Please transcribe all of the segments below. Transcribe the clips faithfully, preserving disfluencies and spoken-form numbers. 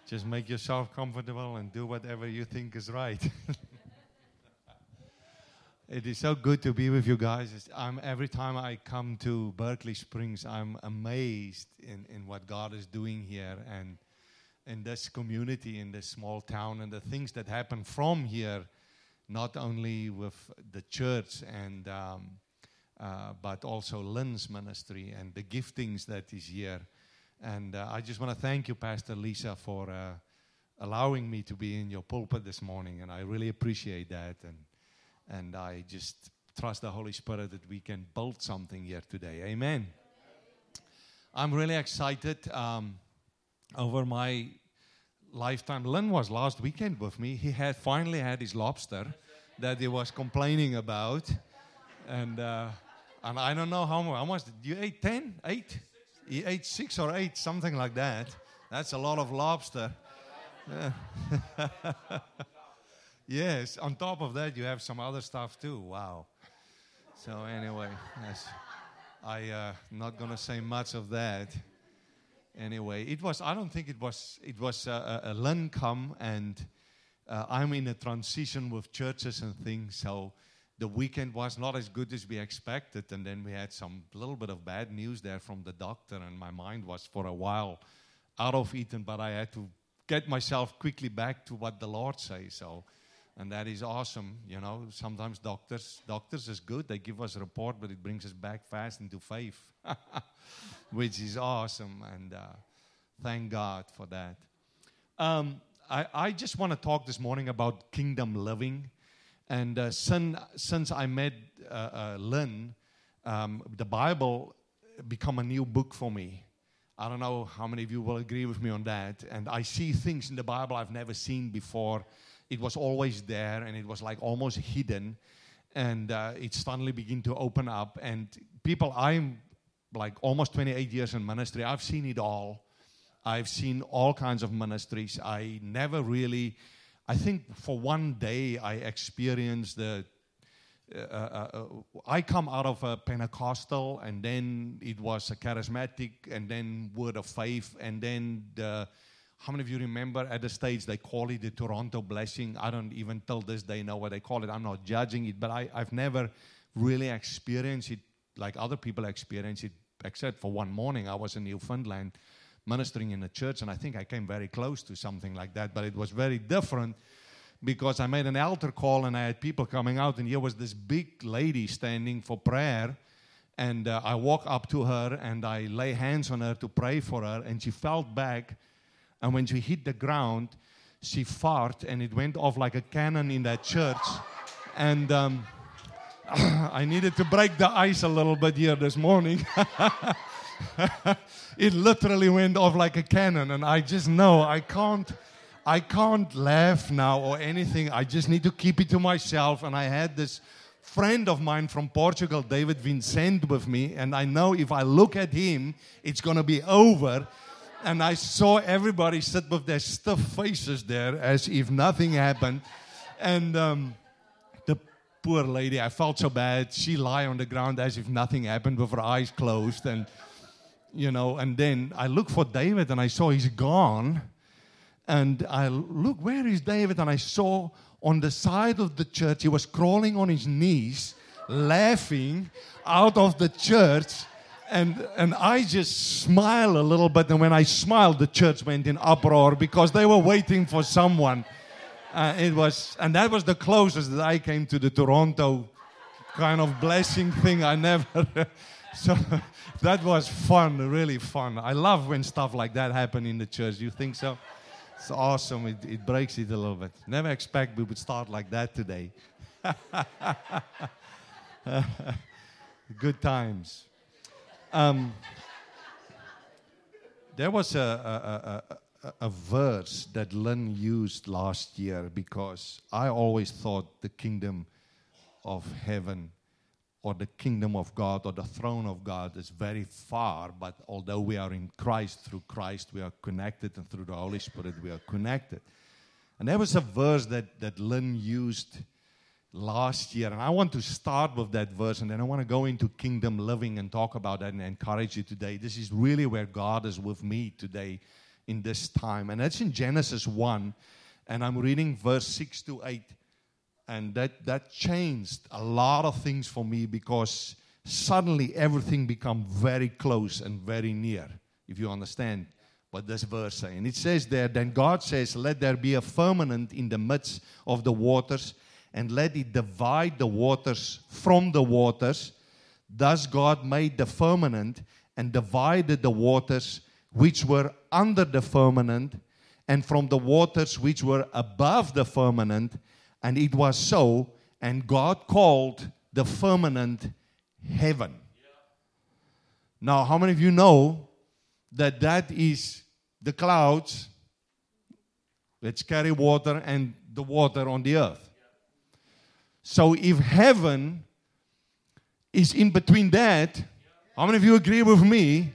Just make yourself comfortable and do whatever you think is right. It is so good to be with you guys. It's, I'm, every time I come to Berkeley Springs, I'm amazed in, in what God is doing here and in this community, in this small town, and the things that happen from here, not only with the church and um, uh, but also Lynn's ministry and the giftings that is here. And uh, I just want to thank you, Pastor Lisa, for uh, allowing me to be in your pulpit this morning, and I really appreciate that. And And I just trust the Holy Spirit that we can build something here today. Amen. I'm really excited um, over my lifetime. Lynn was last weekend with me. He had finally had his lobster that he was complaining about. And uh, and I don't know how much. How much did you eat? Ten? Eight? He ate six or eight, something like that. That's a lot of lobster. Yes, on top of that, you have some other stuff too. Wow. So anyway, yes, I uh, not gonna say much of that. Anyway, it was. I don't think it was. It was uh, a Lynn come, and uh, I'm in a transition with churches and things. So the weekend was not as good as we expected, and then we had some little bit of bad news there from the doctor, and my mind was for a while out of Eden, but I had to get myself quickly back to what the Lord says. So. And that is awesome, you know. Sometimes doctors, doctors is good. They give us a report, but it brings us back fast into faith, which is awesome. And uh, thank God for that. Um, I, I just want to talk this morning about kingdom living. And uh, since, since I met uh, uh, Lynn, um, the Bible become a new book for me. I don't know how many of you will agree with me on that. And I see things in the Bible I've never seen before. It was always there, and it was like almost hidden, and uh, it suddenly began to open up. And people, I'm like almost twenty-eight years in ministry. I've seen it all. I've seen all kinds of ministries. I never really, I think for one day I experienced the, uh, uh, uh, I come out of a Pentecostal, and then it was a charismatic, and then word of faith, and then the, how many of you remember at the stage they call it the Toronto blessing? I don't even till this day know what they call it. I'm not judging it, but I, I've never really experienced it like other people experience it, except for one morning. I was in Newfoundland ministering in a church, and I think I came very close to something like that, but it was very different because I made an altar call, and I had people coming out, and here was this big lady standing for prayer, and uh, I walk up to her, and I lay hands on her to pray for her, and she felt back. And when she hit the ground, she farted, and it went off like a cannon in that church. And um, I needed to break the ice a little bit here this morning. It literally went off like a cannon, and I just know I can't, I can't laugh now or anything. I just need to keep it to myself. And I had this friend of mine from Portugal, David Vincent, with me, and I know if I look at him, it's going to be over. And I saw everybody sit with their stiff faces there as if nothing happened. And um, the poor lady, I felt so bad. She lay on the ground as if nothing happened with her eyes closed. And, you know, and then I looked for David, and I saw he's gone. And I look, where is David? And I saw on the side of the church, he was crawling on his knees, laughing out of the church. And and I just smiled a little bit, and when I smiled, the church went in uproar because they were waiting for someone. Uh, it was, and that was the closest that I came to the Toronto kind of blessing thing. I never, so that was fun, really fun. I love when stuff like that happen in the church. You think so? It's awesome. It, it breaks it a little bit. Never expect we would start like that today. Good times. Um, there was a, a, a, a verse that Lynn used last year because I always thought the kingdom of heaven or the kingdom of God or the throne of God is very far, but although we are in Christ, through Christ we are connected, and through the Holy Spirit we are connected. And there was a verse that, that Lynn used last year, and I want to start with that verse, and then I want to go into kingdom living and talk about that and encourage you today. This is really where God is with me today in this time. And that's in Genesis one. And I'm reading verse six to eight. And that, that changed a lot of things for me, because suddenly everything became very close and very near, if you understand what this verse says. And it says there, then God says, let there be a firmament in the midst of the waters, and let it divide the waters from the waters. Thus God made the firmament and divided the waters which were under the firmament, and from the waters which were above the firmament. And it was so, and God called the firmament heaven. Now, how many of you know that that is the clouds that carry water and the water on the earth? So if heaven is in between that, how many of you agree with me?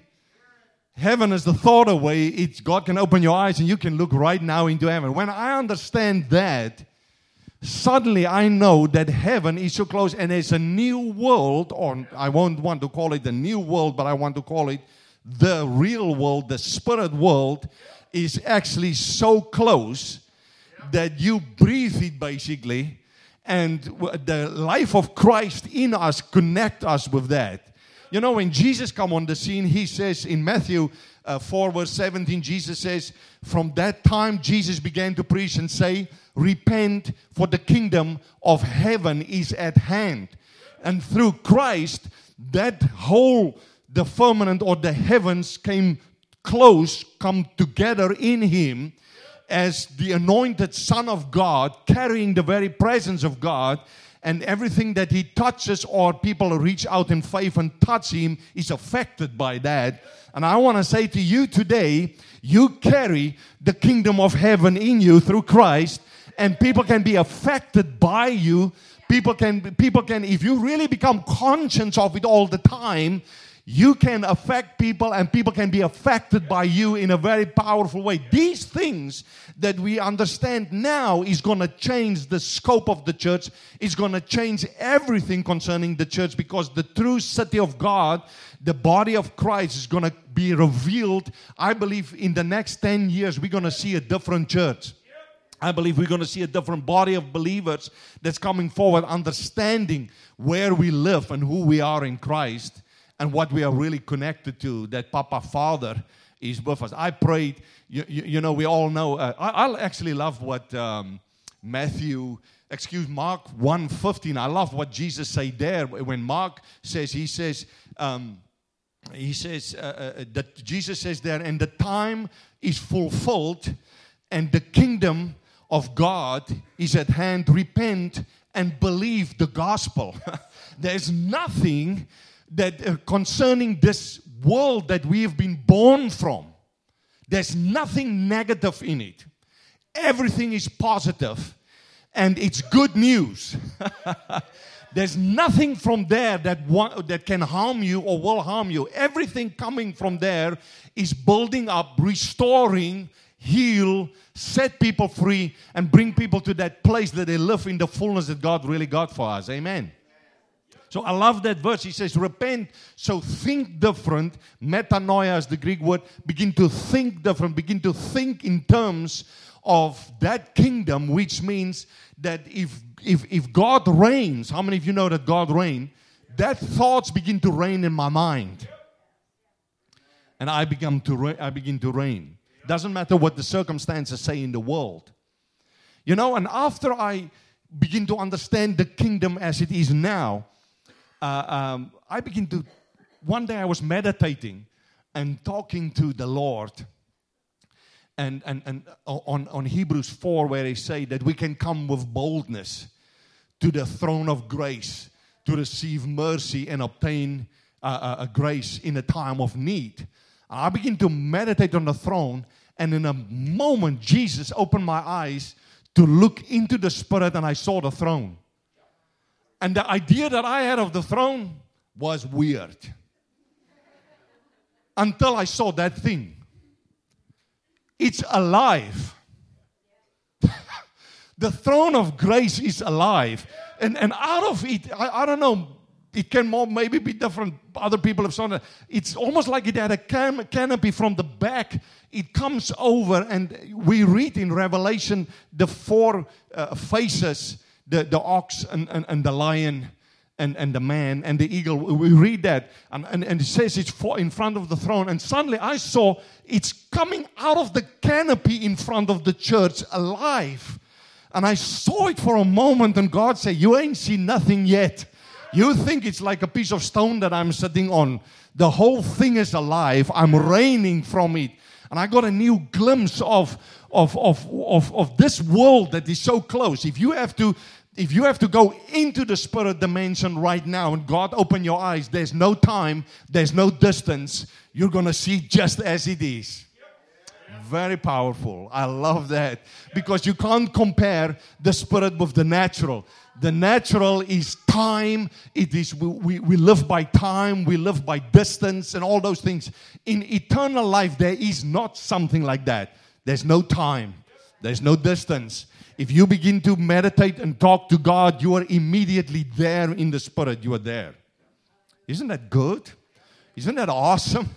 Heaven is the thought away. It's God can open your eyes and you can look right now into heaven. When I understand that, suddenly I know that heaven is so close, and there's a new world, or I won't want to call it the new world, but I want to call it the real world, the spirit world is actually so close that you breathe it basically, and the life of Christ in us connect us with that. You know, when Jesus come on the scene, he says in Matthew uh, four verse seventeen, Jesus says, from that time Jesus began to preach and say, repent, for the kingdom of heaven is at hand. And through Christ, that whole, the firmament or the heavens came close, come together in him as the anointed Son of God, carrying the very presence of God. And everything that he touches, or people reach out in faith and touch him, is affected by that. And I want to say to you today, you carry the kingdom of heaven in you through Christ. And people can be affected by you. People can, people can, if you really become conscious of it all the time, you can affect people, and people can be affected by you in a very powerful way. These things that we understand now is going to change the scope of the church. It's going to change everything concerning the church, because the true city of God, the body of Christ, is going to be revealed. I believe in the next ten years, we're going to see a different church. I believe we're going to see a different body of believers that's coming forward, understanding where we live and who we are in Christ, and what we are really connected to, that Papa Father is with us. I prayed, you, you, you know, we all know, uh, I, I actually love what um, Matthew, excuse Mark one fifteen, I love what Jesus said there. When Mark says, he says, um, he says, uh, uh, that Jesus says there, and the time is fulfilled, and the kingdom of God is at hand. Repent and believe the gospel. There's nothing that uh, concerning this world that we have been born from, there's nothing negative in it. Everything is positive, and it's good news. There's nothing from there that wa- that can harm you or will harm you. Everything coming from there is building up, restoring, heal, set people free, and bring people to that place that they live in the fullness that God really got for us. Amen. So I love that verse. He says, repent, so think different. Metanoia is the Greek word. Begin to think different. Begin to think in terms of that kingdom, which means that if if if God reigns, how many of you know that God reigns? That thoughts begin to reign in my mind. And I begin to re- I begin to reign. Doesn't matter what the circumstances say in the world. You know, and after I begin to understand the kingdom as it is now, Uh, um, I begin to, one day I was meditating and talking to the Lord, and, and, and on, on Hebrews four, where they say that we can come with boldness to the throne of grace to receive mercy and obtain uh, a grace in a time of need. I begin to meditate on the throne, and in a moment Jesus opened my eyes to look into the Spirit, and I saw the throne. And the idea that I had of the throne was weird. Until I saw that thing. It's alive. The throne of grace is alive. And, and out of it, I, I don't know, it can more, maybe be different. Other people have shown it. It's almost like it had a can- canopy from the back. It comes over, and we read in Revelation the four uh, faces, the, the ox and, and, and the lion and, and the man and the eagle. We read that, and, and, and it says it's for in front of the throne. And suddenly I saw it's coming out of the canopy in front of the church alive. And I saw it for a moment, and God said, you ain't seen nothing yet. You think it's like a piece of stone that I'm sitting on. The whole thing is alive. I'm reigning from it. And I got a new glimpse of, of, of, of, of this world that is so close. If you have to, if you have to go into the spirit dimension right now, and God open your eyes, there's no time, there's no distance. You're going to see just as it is. Very powerful. I love that. Because you can't compare the spirit with the natural. The natural is time. It is we, we, we live by time. We live by distance and all those things. In eternal life, there is not something like that. There's no time. There's no distance. If you begin to meditate and talk to God, you are immediately there in the spirit. You are there. Isn't that good? Isn't that awesome?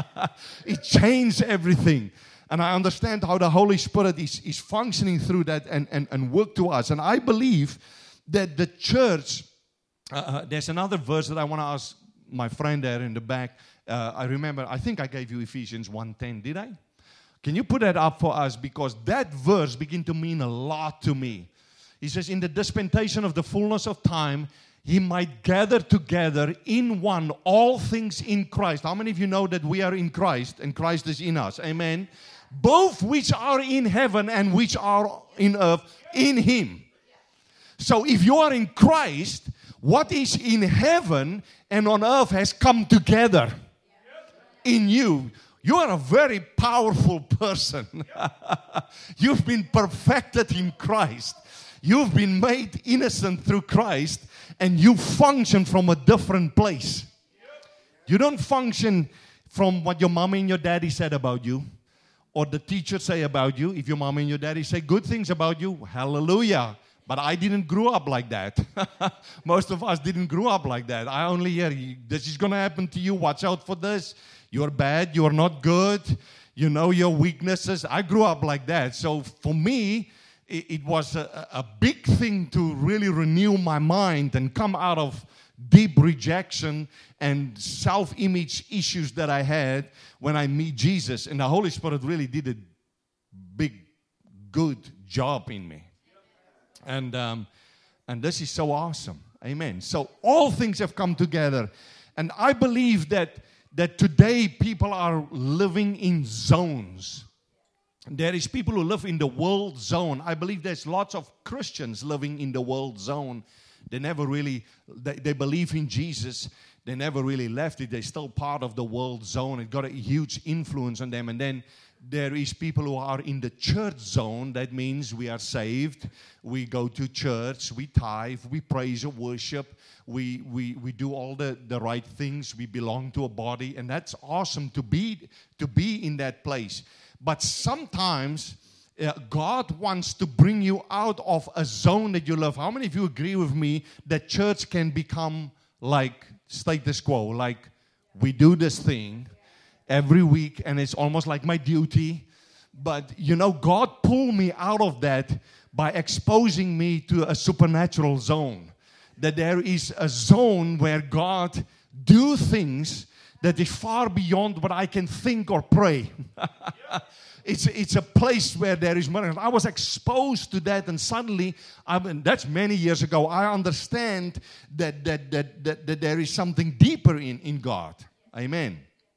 It changed everything. And I understand how the Holy Spirit is, is functioning through that and, and, and work to us. And I believe that the church, uh, uh, there's another verse that I want to ask my friend there in the back. Uh, I remember, I think I gave you Ephesians one ten, did I? Can you put that up for us? Because that verse began to mean a lot to me. He says, in the dispensation of the fullness of time, He might gather together in one all things in Christ. How many of you know that we are in Christ and Christ is in us? Amen. Both which are in heaven and which are in earth, in Him. So if you are in Christ, what is in heaven and on earth has come together in you. You are a very powerful person. You've been perfected in Christ. You've been made innocent through Christ, and you function from a different place. You don't function from what your mommy and your daddy said about you, or the teacher say about you. If your mommy and your daddy say good things about you, hallelujah. But I didn't grow up like that. Most of us didn't grow up like that. I only hear, this is going to happen to you. Watch out for this. You're bad. You're not good. You know your weaknesses. I grew up like that. So for me, it, it was a, a big thing to really renew my mind and come out of deep rejection and self-image issues that I had when I meet Jesus. And the Holy Spirit really did a big, good job in me. And um, and this is so awesome. Amen. So all things have come together. And I believe that, that today people are living in zones. There is people who live in the world zone. I believe there's lots of Christians living in the world zone. They never really, they, they believe in Jesus. They never really left it. They're still part of the world zone. It got a huge influence on them. And then there is people who are in the church zone. That means we are saved. We go to church. We tithe. We praise and worship. We we we do all the, the right things. We belong to a body. And that's awesome to be, to be in that place. But sometimes uh, God wants to bring you out of a zone that you love. How many of you agree with me that church can become like status quo? Like we do this thing every week, and it's almost like my duty. But, you know, God pulled me out of that by exposing me to a supernatural zone. That there is a zone where God do things that is far beyond what I can think or pray. It's, it's a place where there is money. I was exposed to that, and suddenly, I mean, that's many years ago, I understand that, that, that, that, that there is something deeper in, in God. Amen.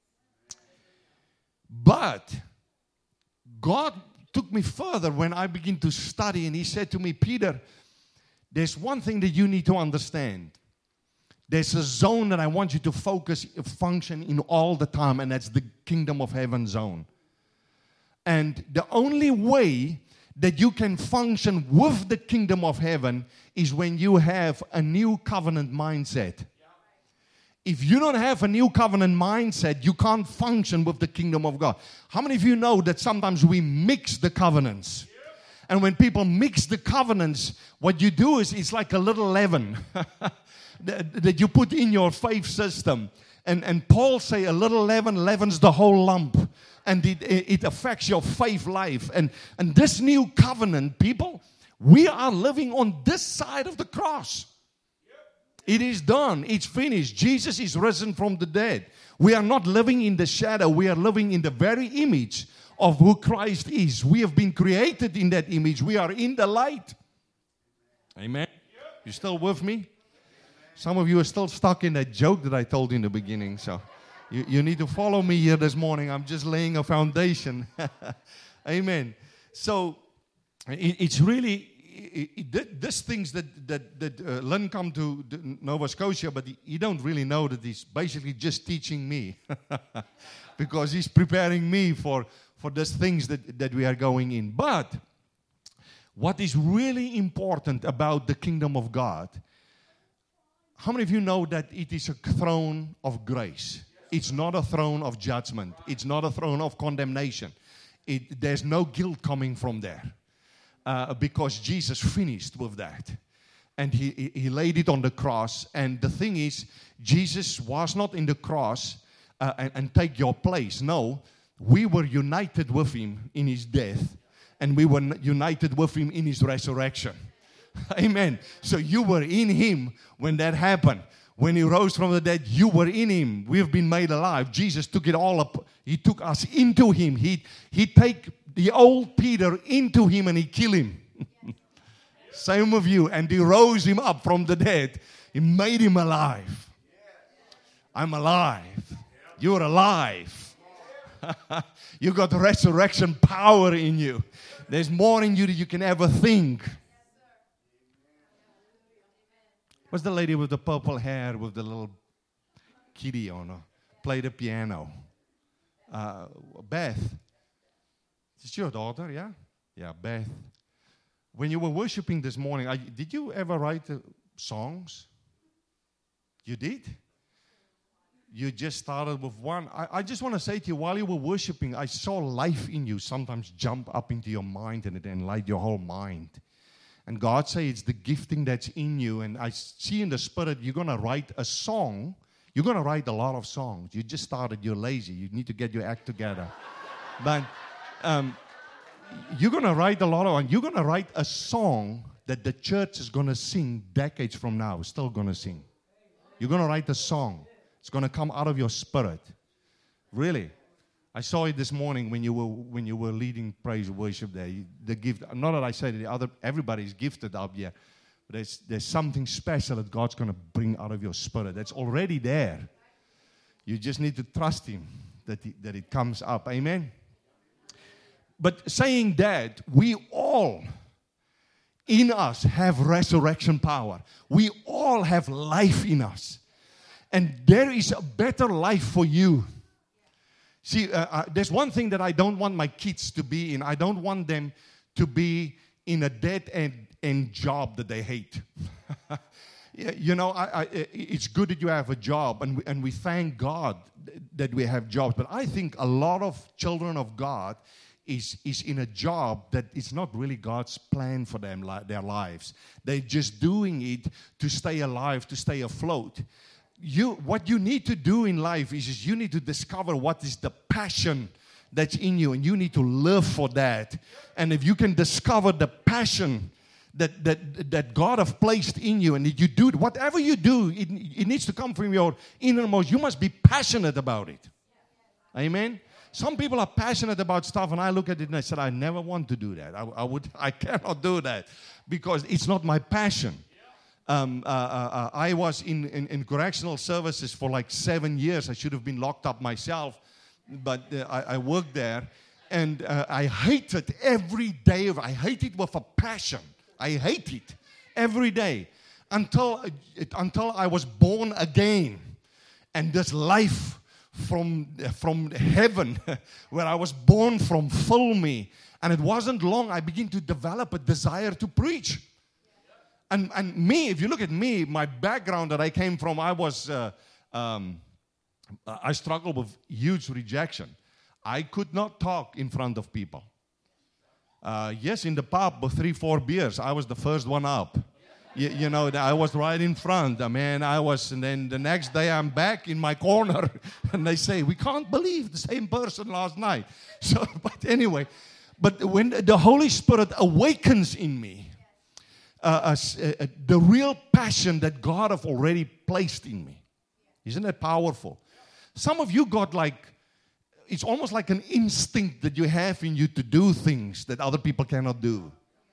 But God took me further when I began to study, and He said to me, Peter, there's one thing that you need to understand. There's a zone that I want you to focus, function in all the time, and that's the kingdom of heaven zone. And the only way that you can function with the kingdom of heaven is when you have a new covenant mindset. If you don't have a new covenant mindset, you can't function with the kingdom of God. How many of you know that sometimes we mix the covenants? And when people mix the covenants, what you do is it's like a little leaven that, that you put in your faith system. And, and Paul say a little leaven leavens the whole lump. And it, it affects your faith life. And, and this new covenant, people, we are living on this side of the cross. It is done. It's finished. Jesus is risen from the dead. We are not living in the shadow. We are living in the very image of who Christ is. We have been created in that image. We are in the light. Amen. You still with me? Some of you are still stuck in that joke that I told in the beginning. So you, you need to follow me here this morning. I'm just laying a foundation. Amen. So it, it's really... It, it, this things that that that uh, Lynn come to Nova Scotia, but he, he don't really know that he's basically just teaching me, because he's preparing me for for these things that that we are going in. But what is really important about the kingdom of God? How many of you know that it is a throne of grace? It's not a throne of judgment. It's not a throne of condemnation. It, there's no guilt coming from there. Uh, because Jesus finished with that. And he, he, he laid it on the cross. And the thing is, Jesus was not in the cross uh, and, and take your place. No, we were united with him in his death. And we were united with him in his resurrection. Amen. So you were in him when that happened. When he rose from the dead, you were in him. We've been made alive. Jesus took it all up. He took us into him. He, he take the old Peter into him and he killed him. Same with you. And he rose him up from the dead. He made him alive. I'm alive. You're alive. You got resurrection power in you. There's more in you than you can ever think. What's the lady with the purple hair with the little kitty on her? Play the piano. Uh, Beth. Is this your daughter, yeah? Yeah, Beth. When you were worshiping this morning, I, did you ever write uh, songs? You did? You just started with one. I, I just want to say to you, while you were worshiping, I saw life in you sometimes jump up into your mind and it enlight your whole mind. And God say it's the gifting that's in you. And I see in the spirit, you're going to write a song. You're going to write a lot of songs. You just started. You're lazy. You need to get your act together. But um, you're going to write a lot of, and you're going to write a song that the church is going to sing decades from now. Still going to sing. You're going to write a song. It's going to come out of your spirit. Really. I saw it this morning when you were when you were leading praise and worship there. You, the gift, not that I said the other, everybody's gifted up here, but there's there's something special that God's going to bring out of your spirit. That's already there. You just need to trust Him that he, that it comes up. Amen. But saying that, we all in us have resurrection power. We all have life in us, and there is a better life for you. See, uh, uh, there's one thing that I don't want my kids to be in. I don't want them to be in a dead-end end job that they hate. You know, I, I, it's good that you have a job, and we, and we thank God that we have jobs. But I think a lot of children of God is, is in a job that is not really God's plan for them, their lives. They're just doing it to stay alive, to stay afloat. You, what you need to do in life is, is you need to discover what is the passion that's in you, and you need to live for that. And if you can discover the passion that that that God have placed in you, and that you do whatever you do, it, it needs to come from your innermost. You must be passionate about it. Amen. Some people are passionate about stuff, and I look at it and I said, I never want to do that. I, I would, I cannot do that because it's not my passion. Um, uh, uh, I was in, in, in correctional services for like seven years. I should have been locked up myself, but uh, I, I worked there, and uh, I hated every day of it. I hate it with a passion. I hate it every day until uh, it, until I was born again, and this life from from heaven, where I was born from, filled me, and it wasn't long. I began to develop a desire to preach. And, and me, if you look at me, my background that I came from, I was, uh, um, I struggled with huge rejection. I could not talk in front of people. Uh, yes, in the pub with three, four beers, I was the first one up. You, you know, I was right in front. I mean, I was, and then the next day I'm back in my corner, and they say, we can't believe the same person last night. So, but anyway, but when the Holy Spirit awakens in me, uh, uh, uh, the real passion that God have already placed in me, isn't that powerful? Some of you got like, it's almost like an instinct that you have in you to do things that other people cannot do.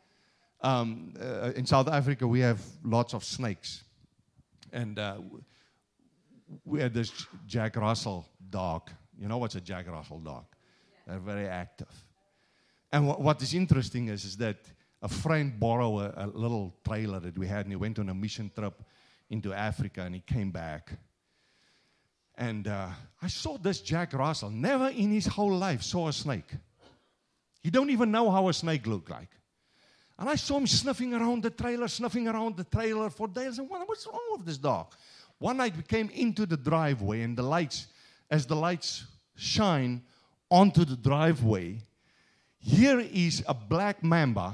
Um, uh, in South Africa, we have lots of snakes. And uh, we had this Jack Russell dog. You know what's a Jack Russell dog? They're very active. And w- what is interesting is, is that a friend borrowed a, a little trailer that we had, and he went on a mission trip into Africa, and he came back. And uh, I saw this Jack Russell, never in his whole life saw a snake. He don't even know how a snake looked like. And I saw him sniffing around the trailer, sniffing around the trailer for days. And what's wrong with this dog? One night we came into the driveway, and the lights, as the lights shine onto the driveway, here is a black mamba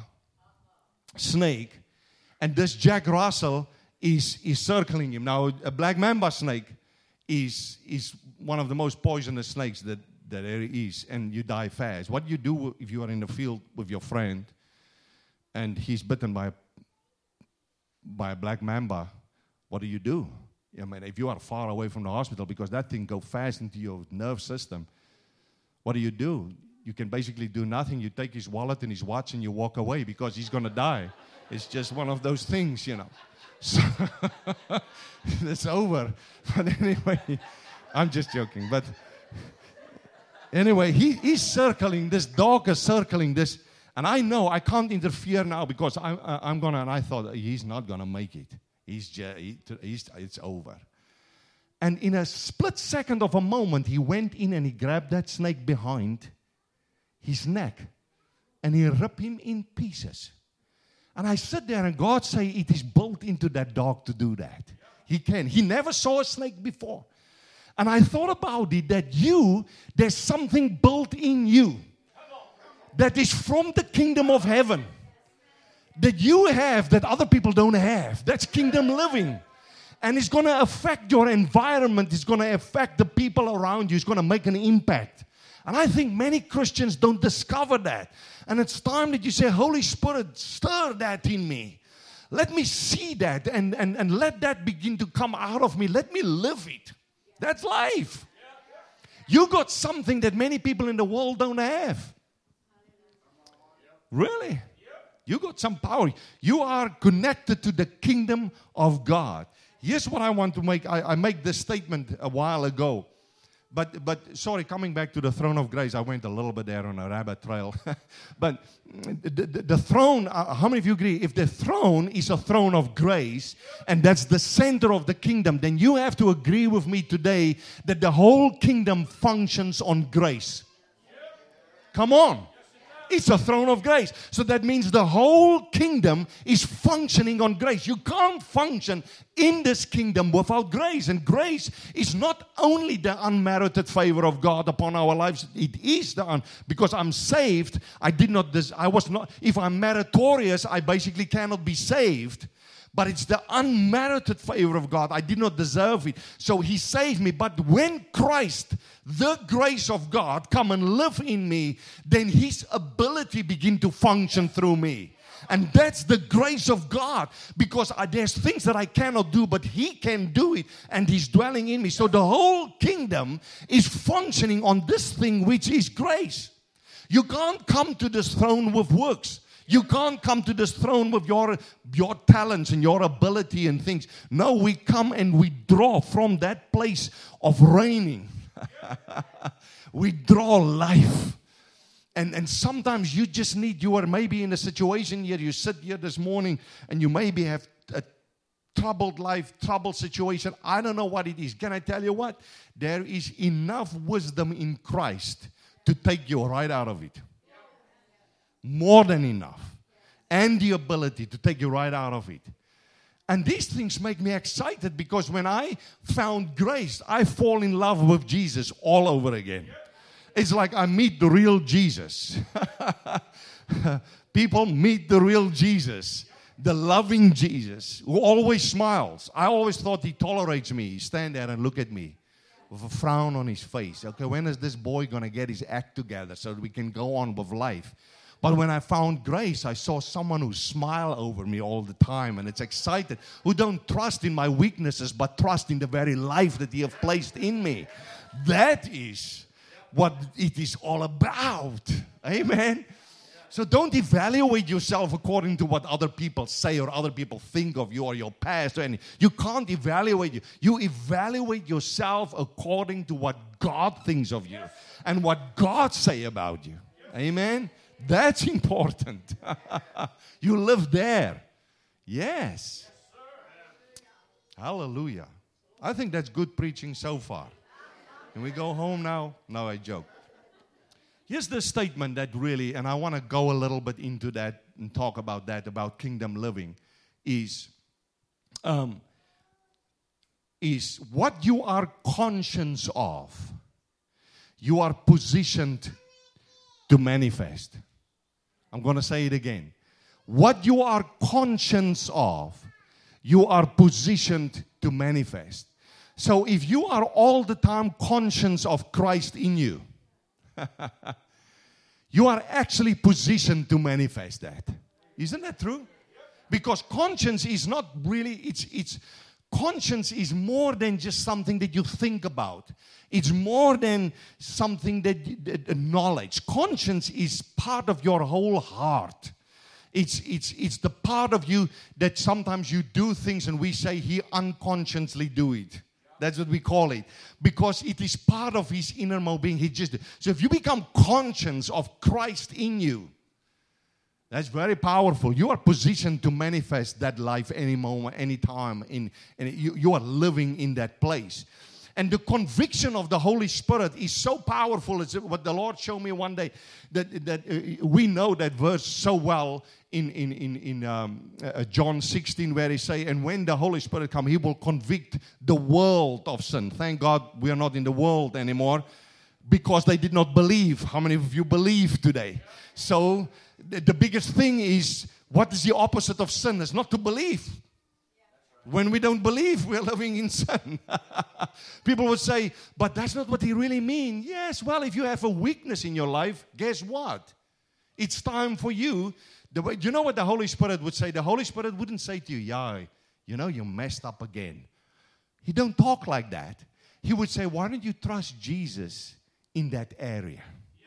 snake, and this Jack Russell is, is circling him. Now, a black mamba snake is, is one of the most poisonous snakes that, that there is, and you die fast. What you do if you are in the field with your friend, and he's bitten by a, by a black mamba, what do you do? I mean, if you are far away from the hospital, because that thing goes fast into your nerve system, what do you do? You can basically do nothing. You take his wallet and his watch and you walk away because he's going to die. It's just one of those things, you know. So it's over. But anyway, I'm just joking. But anyway, he, he's circling, this dog is circling this. And I know I can't interfere now because I, I, I'm going to, and I thought, he's not going to make it. He's just, he, he's, it's over. And in a split second of a moment, he went in and he grabbed that snake behind his neck. And he ripped him in pieces. And I sit there and God say, it is built into that dog to do that. He can. He never saw a snake before. And I thought about it, that you, there's something built in you that is from the kingdom of heaven, that you have that other people don't have. That's kingdom living. And it's going to affect your environment. It's going to affect the people around you. It's going to make an impact. And I think many Christians don't discover that. And it's time that you say, Holy Spirit, stir that in me. Let me see that and, and, and let that begin to come out of me. Let me live it. That's life. You got something that many people in the world don't have. Really? You got some power. You are connected to the kingdom of God. Here's what I want to make. I, I made this statement a while ago. But, but sorry, coming back to the throne of grace, I went a little bit there on a rabbit trail. But the, the, the throne, uh, how many of you agree? If the throne is a throne of grace, and that's the center of the kingdom, then you have to agree with me today that the whole kingdom functions on grace. Come on. It's a throne of grace. So that means the whole kingdom is functioning on grace. You can't function in this kingdom without grace. And grace is not only the unmerited favor of God upon our lives. It is the un- because I'm saved. I did not. Des- I was not. If I'm meritorious, I basically cannot be saved. But it's the unmerited favor of God. I did not deserve it. So He saved me. But when Christ, the grace of God, come and live in me, then His ability begin to function through me. And that's the grace of God. Because I, there's things that I cannot do, but He can do it. And He's dwelling in me. So the whole kingdom is functioning on this thing, which is grace. You can't come to this throne with works. You can't come to this throne with your, your talents and your ability and things. No, we come and we draw from that place of reigning. We draw life. And, and sometimes you just need, you are maybe in a situation here, you sit here this morning and you maybe have a troubled life, troubled situation. I don't know what it is. Can I tell you what? There is enough wisdom in Christ to take you right out of it. More than enough. And the ability to take you right out of it. And these things make me excited because when I found grace, I fall in love with Jesus all over again. It's like I meet the real Jesus. People meet the real Jesus. The loving Jesus who always smiles. I always thought he tolerates me. He stand there and look at me with a frown on his face. Okay, when is this boy going to get his act together so that we can go on with life? But when I found grace, I saw someone who smiled over me all the time, and it's excited, who don't trust in my weaknesses, but trust in the very life that he has placed in me. That is what it is all about. Amen. So don't evaluate yourself according to what other people say or other people think of you or your past or anything. You can't evaluate you. You evaluate yourself according to what God thinks of you and what God say about you. Amen? That's important. You live there. Yes. Hallelujah. I think that's good preaching so far. Can we go home now? No, I joke. Here's the statement that really, and I want to go a little bit into that and talk about that, about kingdom living, is, um, is what you are conscious of, you are positioned to manifest. I'm going to say it again. What you are conscious of, you are positioned to manifest. So if you are all the time conscious of Christ in you, you are actually positioned to manifest that. Isn't that true? Because conscience is not really, it's, it's, conscience is more than just something that you think about. It's more than something that, that knowledge. Conscience is part of your whole heart. It's, it's, it's the part of you that sometimes you do things and we say he unconsciously do it. That's what we call it. Because it is part of his innermost being. He just, so if you become conscious of Christ in you, that's very powerful. You are positioned to manifest that life any moment, any time. In, and you, you are living in that place. And the conviction of the Holy Spirit is so powerful. It's what the Lord showed me one day. That, that uh, we know that verse so well in, in, in, in um, uh, John sixteen, where he say, and when the Holy Spirit come, he will convict the world of sin. Thank God we are not in the world anymore because they did not believe. How many of you believe today? So the, the biggest thing is, what is the opposite of sin? It's not to believe. When we don't believe, we're living in sin. People would say, but that's not what he really means. Yes, well, if you have a weakness in your life, guess what? It's time for you. The way, you know what the Holy Spirit would say? The Holy Spirit wouldn't say to you, yeah, you know, you messed up again. He don't talk like that. He would say, why don't you trust Jesus in that area?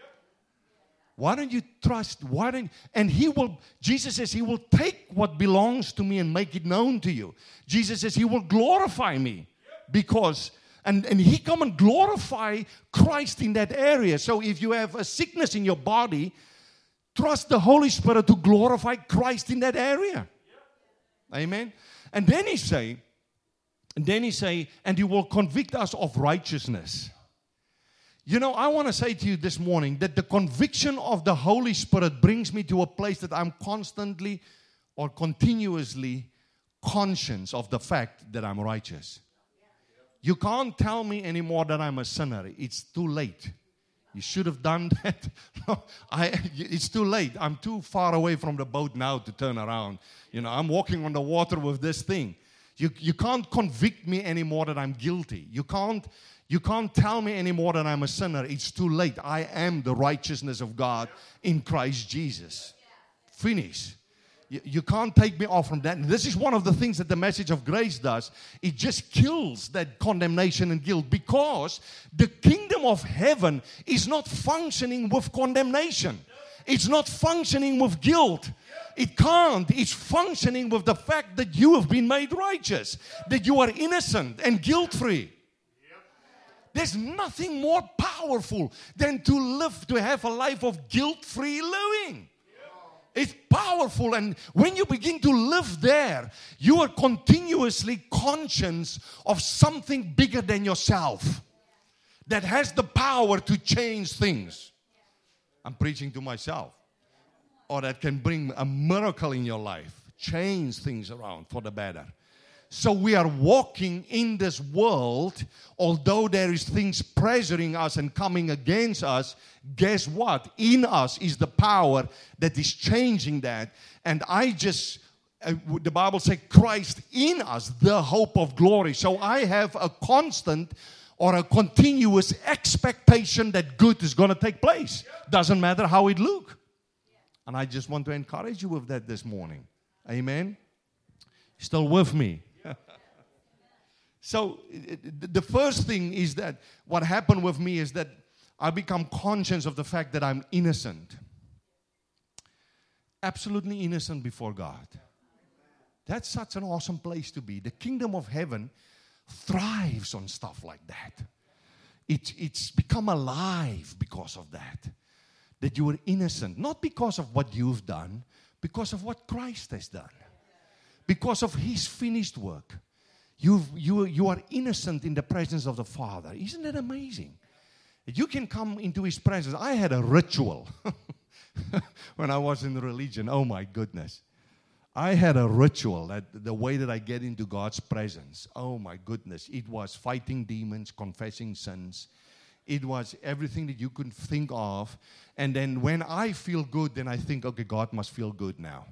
Why don't you trust? Why don't? And he will, Jesus says, he will take what belongs to me and make it known to you. Jesus says, he will glorify me because, and, and he come and glorify Christ in that area. So if you have a sickness in your body, trust the Holy Spirit to glorify Christ in that area. Amen. And then he say, and then he say, and he will convict us of righteousness. You know, I want to say to you this morning that the conviction of the Holy Spirit brings me to a place that I'm constantly or continuously conscious of the fact that I'm righteous. You can't tell me anymore that I'm a sinner. It's too late. You should have done that. No, I, it's too late. I'm too far away from the boat now to turn around. You know, I'm walking on the water with this thing. You, you can't convict me anymore that I'm guilty. You can't... You can't tell me anymore that I'm a sinner. It's too late. I am the righteousness of God in Christ Jesus. Finish. You, you can't take me off from that. And this is one of the things that the message of grace does. It just kills that condemnation and guilt because the kingdom of heaven is not functioning with condemnation. It's not functioning with guilt. It can't. It's functioning with the fact that you have been made righteous, that you are innocent and guilt-free. There's nothing more powerful than to live, to have a life of guilt-free living. It's powerful, and when you begin to live there, you are continuously conscious of something bigger than yourself that has the power to change things. I'm preaching to myself. Or that can bring a miracle in your life, change things around for the better. So we are walking in this world, although there is things pressuring us and coming against us, guess what? In us is the power that is changing that. And I just, uh, the Bible says, Christ in us, the hope of glory. So I have a constant or a continuous expectation that good is going to take place. Doesn't matter how it looks. And I just want to encourage you with that this morning. Amen? Still with me? So the first thing is that what happened with me is that I become conscious of the fact that I'm innocent. Absolutely innocent before God. That's such an awesome place to be. The kingdom of heaven thrives on stuff like that. It, it's become alive because of that. That you were innocent. Not because of what you've done, because of what Christ has done. Because of His finished work. You've, you, you are innocent in the presence of the Father. Isn't that amazing? You can come into His presence. I had a ritual when I was in religion. Oh my goodness. I had a ritual, that the way that I get into God's presence. Oh my goodness. It was fighting demons, confessing sins. It was everything that you could think of. And then when I feel good, then I think, okay, God must feel good now.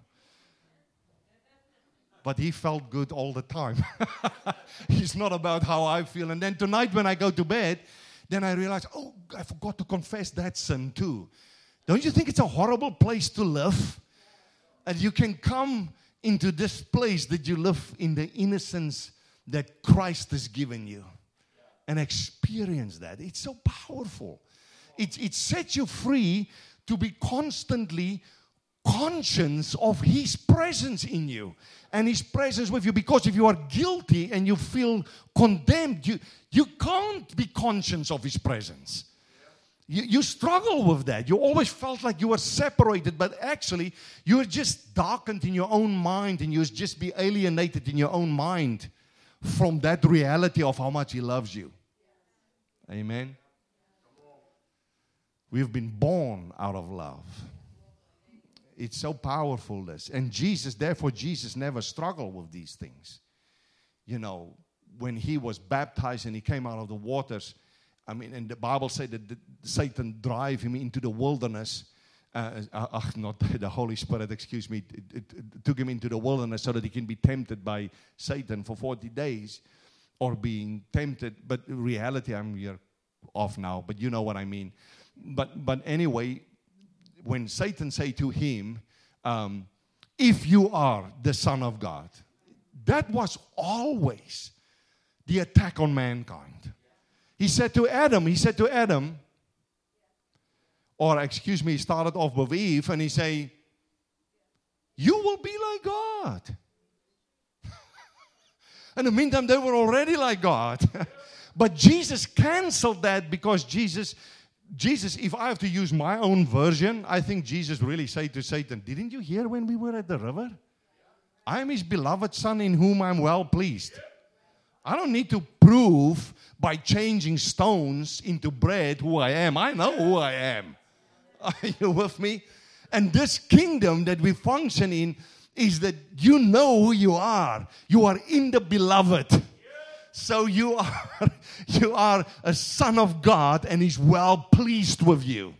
But He felt good all the time. It's not about how I feel. And then tonight when I go to bed, then I realize, oh, I forgot to confess that sin too. Don't you think it's a horrible place to live? And you can come into this place that you live in the innocence that Christ has given you. And experience that. It's so powerful. It, it sets you free to be constantly conscious of His presence in you and His presence with you. Because if you are guilty and you feel condemned, you, you can't be conscious of His presence. You, you struggle with that. You always felt like you were separated, but actually you were just darkened in your own mind, and you would just be alienated in your own mind from that reality of how much He loves you. Amen. We've been born out of love. It's so powerful, this. And Jesus, therefore, Jesus never struggled with these things. You know, when He was baptized and He came out of the waters, I mean, and the Bible said that the, Satan drove Him into the wilderness. Uh, uh, not the Holy Spirit, excuse me. It, it, it took Him into the wilderness so that He can be tempted by Satan for forty days. Or being tempted, but in reality, I'm here off now, but you know what I mean. But but anyway, when Satan said to him, um, if you are the Son of God, that was always the attack on mankind. He said to Adam, he said to Adam, or excuse me, he started off with Eve, and he said, you will be like God. In the meantime, they were already like God. But Jesus canceled that because Jesus, Jesus, if I have to use my own version, I think Jesus really said to Satan, didn't you hear when we were at the river? I am His beloved Son in whom I'm well pleased. I don't need to prove by changing stones into bread who I am. I know who I am. Are you with me? And this kingdom that we function in is that you know who you are. You are in the beloved. So you are, you are a son of God, and He's well pleased with you.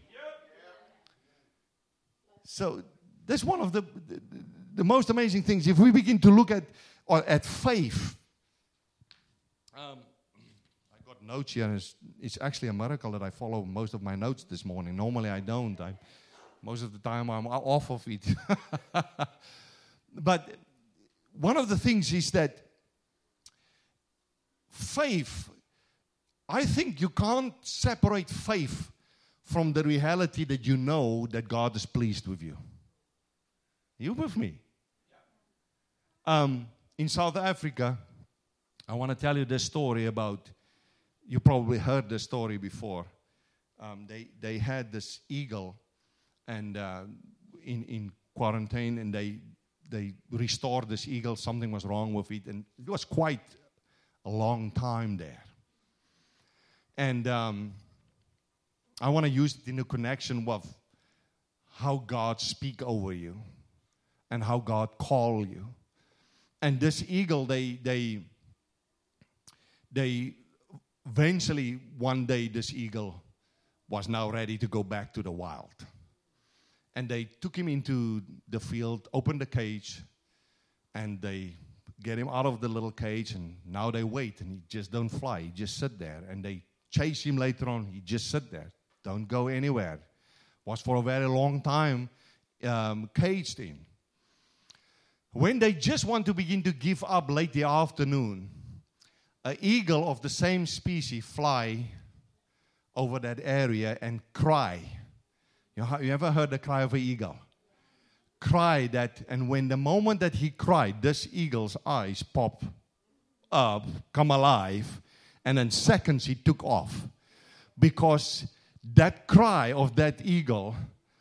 So that's one of the, the, the most amazing things. If we begin to look at, or at faith. Um, I got notes here. And it's, it's actually a miracle that I follow most of my notes this morning. Normally I don't. I, most of the time I'm off of it. But one of the things is that faith, I think you can't separate faith from the reality that you know that God is pleased with you. You with me? Um, in South Africa, I want to tell you this story about, you probably heard this story before. Um, they, they had this eagle and uh, in, in quarantine, and they They restored this eagle. Something was wrong with it. And it was quite a long time there. And um, I want to use it in a connection with how God speak over you and how God call you. And this eagle, they, they, they, eventually one day this eagle was now ready to go back to the wild. And they took him into the field, opened the cage, and they get him out of the little cage, and now they wait, and he just don't fly. He just sit there, and they chase him later on. He just sit there, don't go anywhere. Was for a very long time um, caged in. When they just want to begin to give up late the afternoon, an eagle of the same species fly over that area and cry. You know, you ever heard the cry of an eagle? Cry that, and when the moment that he cried, this eagle's eyes pop up, come alive, and in seconds he took off. Because that cry of that eagle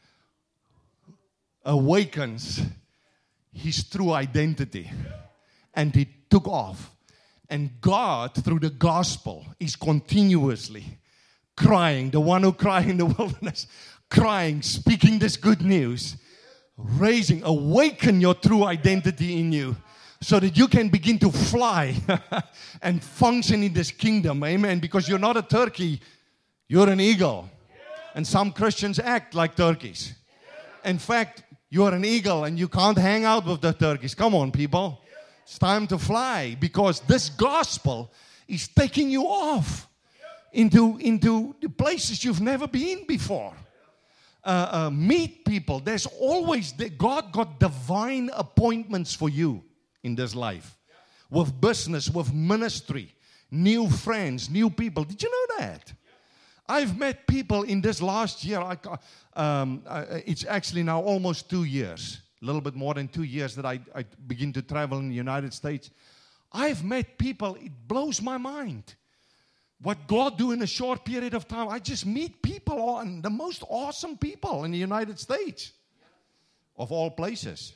awakens his true identity. And he took off. And God, through the gospel, is continuously crying, the one who cried in the wilderness, crying, speaking this good news, raising, awaken your true identity in you so that you can begin to fly and function in this kingdom. Amen. Because you're not a turkey, you're an eagle. And some Christians act like turkeys. In fact, you're an eagle and you can't hang out with the turkeys. Come on, people. It's time to fly because this gospel is taking you off into, into the places you've never been before. Uh, uh, meet people. There's always, the, God got divine appointments for you in this life. With business, with ministry, new friends, new people. Did you know that? I've met people in this last year. I, um, uh, it's actually now almost two years. A little bit more than two years that I, I begin to travel in the United States. I've met people, it blows my mind. What God do in a short period of time. I just meet people, and the most awesome people in the United States. Of all places.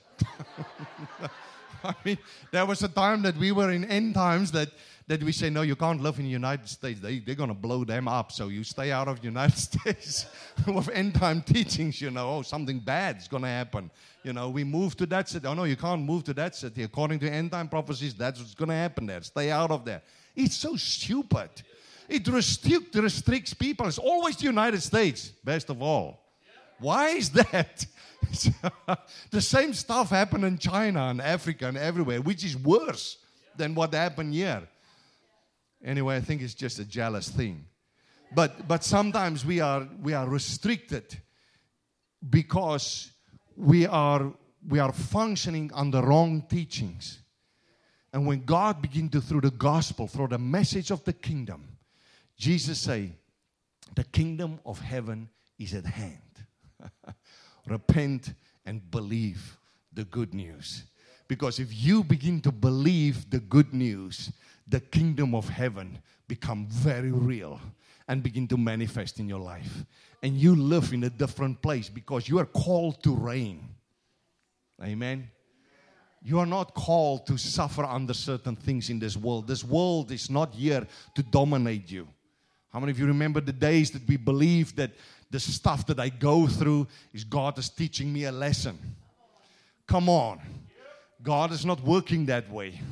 I mean, there was a time that we were in end times that, that we say, no, you can't live in the United States. They, they're going to blow them up, so you stay out of the United States. With end time teachings, you know, oh, something bad is going to happen. You know, we move to that city. Oh, no, you can't move to that city. According to end time prophecies, that's what's going to happen there. Stay out of there. It's so stupid. It restrict, restricts people. It's always the United States, best of all. Why is that? The same stuff happened in China and Africa and everywhere, which is worse than what happened here. Anyway, I think it's just a jealous thing. But but sometimes we are we are restricted because we are we are functioning under wrong teachings. And when God begins to, through the gospel, through the message of the kingdom, Jesus say, the kingdom of heaven is at hand. Repent and believe the good news. Because if you begin to believe the good news, the kingdom of heaven become very real and begin to manifest in your life. And you live in a different place because you are called to reign. Amen. You are not called to suffer under certain things in this world. This world is not here to dominate you. How many of you remember the days that we believed that the stuff that I go through is God is teaching me a lesson? Come on. God is not working that way.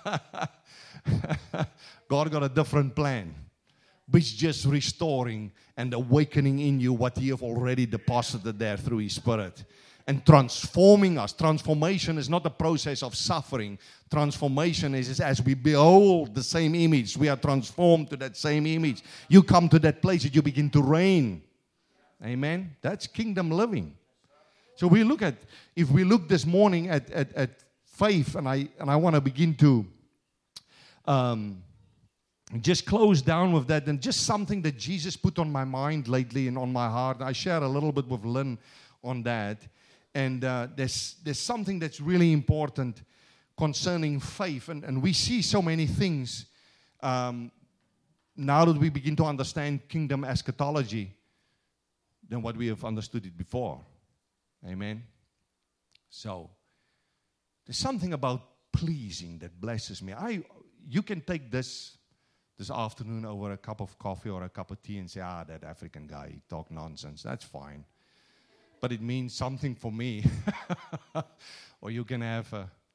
God got a different plan. But it's just restoring and awakening in you what He have already deposited there through His Spirit. And transforming us. Transformation is not a process of suffering. Transformation is, is as we behold the same image, we are transformed to that same image. You come to that place that you begin to reign. Amen? That's kingdom living. So we look at, if we look this morning at, at, at faith, and I and I want to begin to um, just close down with that, and just something that Jesus put on my mind lately and on my heart. I share a little bit with Lynn on that. And uh, there's there's something that's really important concerning faith. And, and we see so many things um, now that we begin to understand kingdom eschatology than what we have understood it before. Amen? So, there's something about pleasing that blesses me. I, you can take this this afternoon over a cup of coffee or a cup of tea and say, ah, that African guy, he talk nonsense. That's fine. But it means something for me. Or you can have a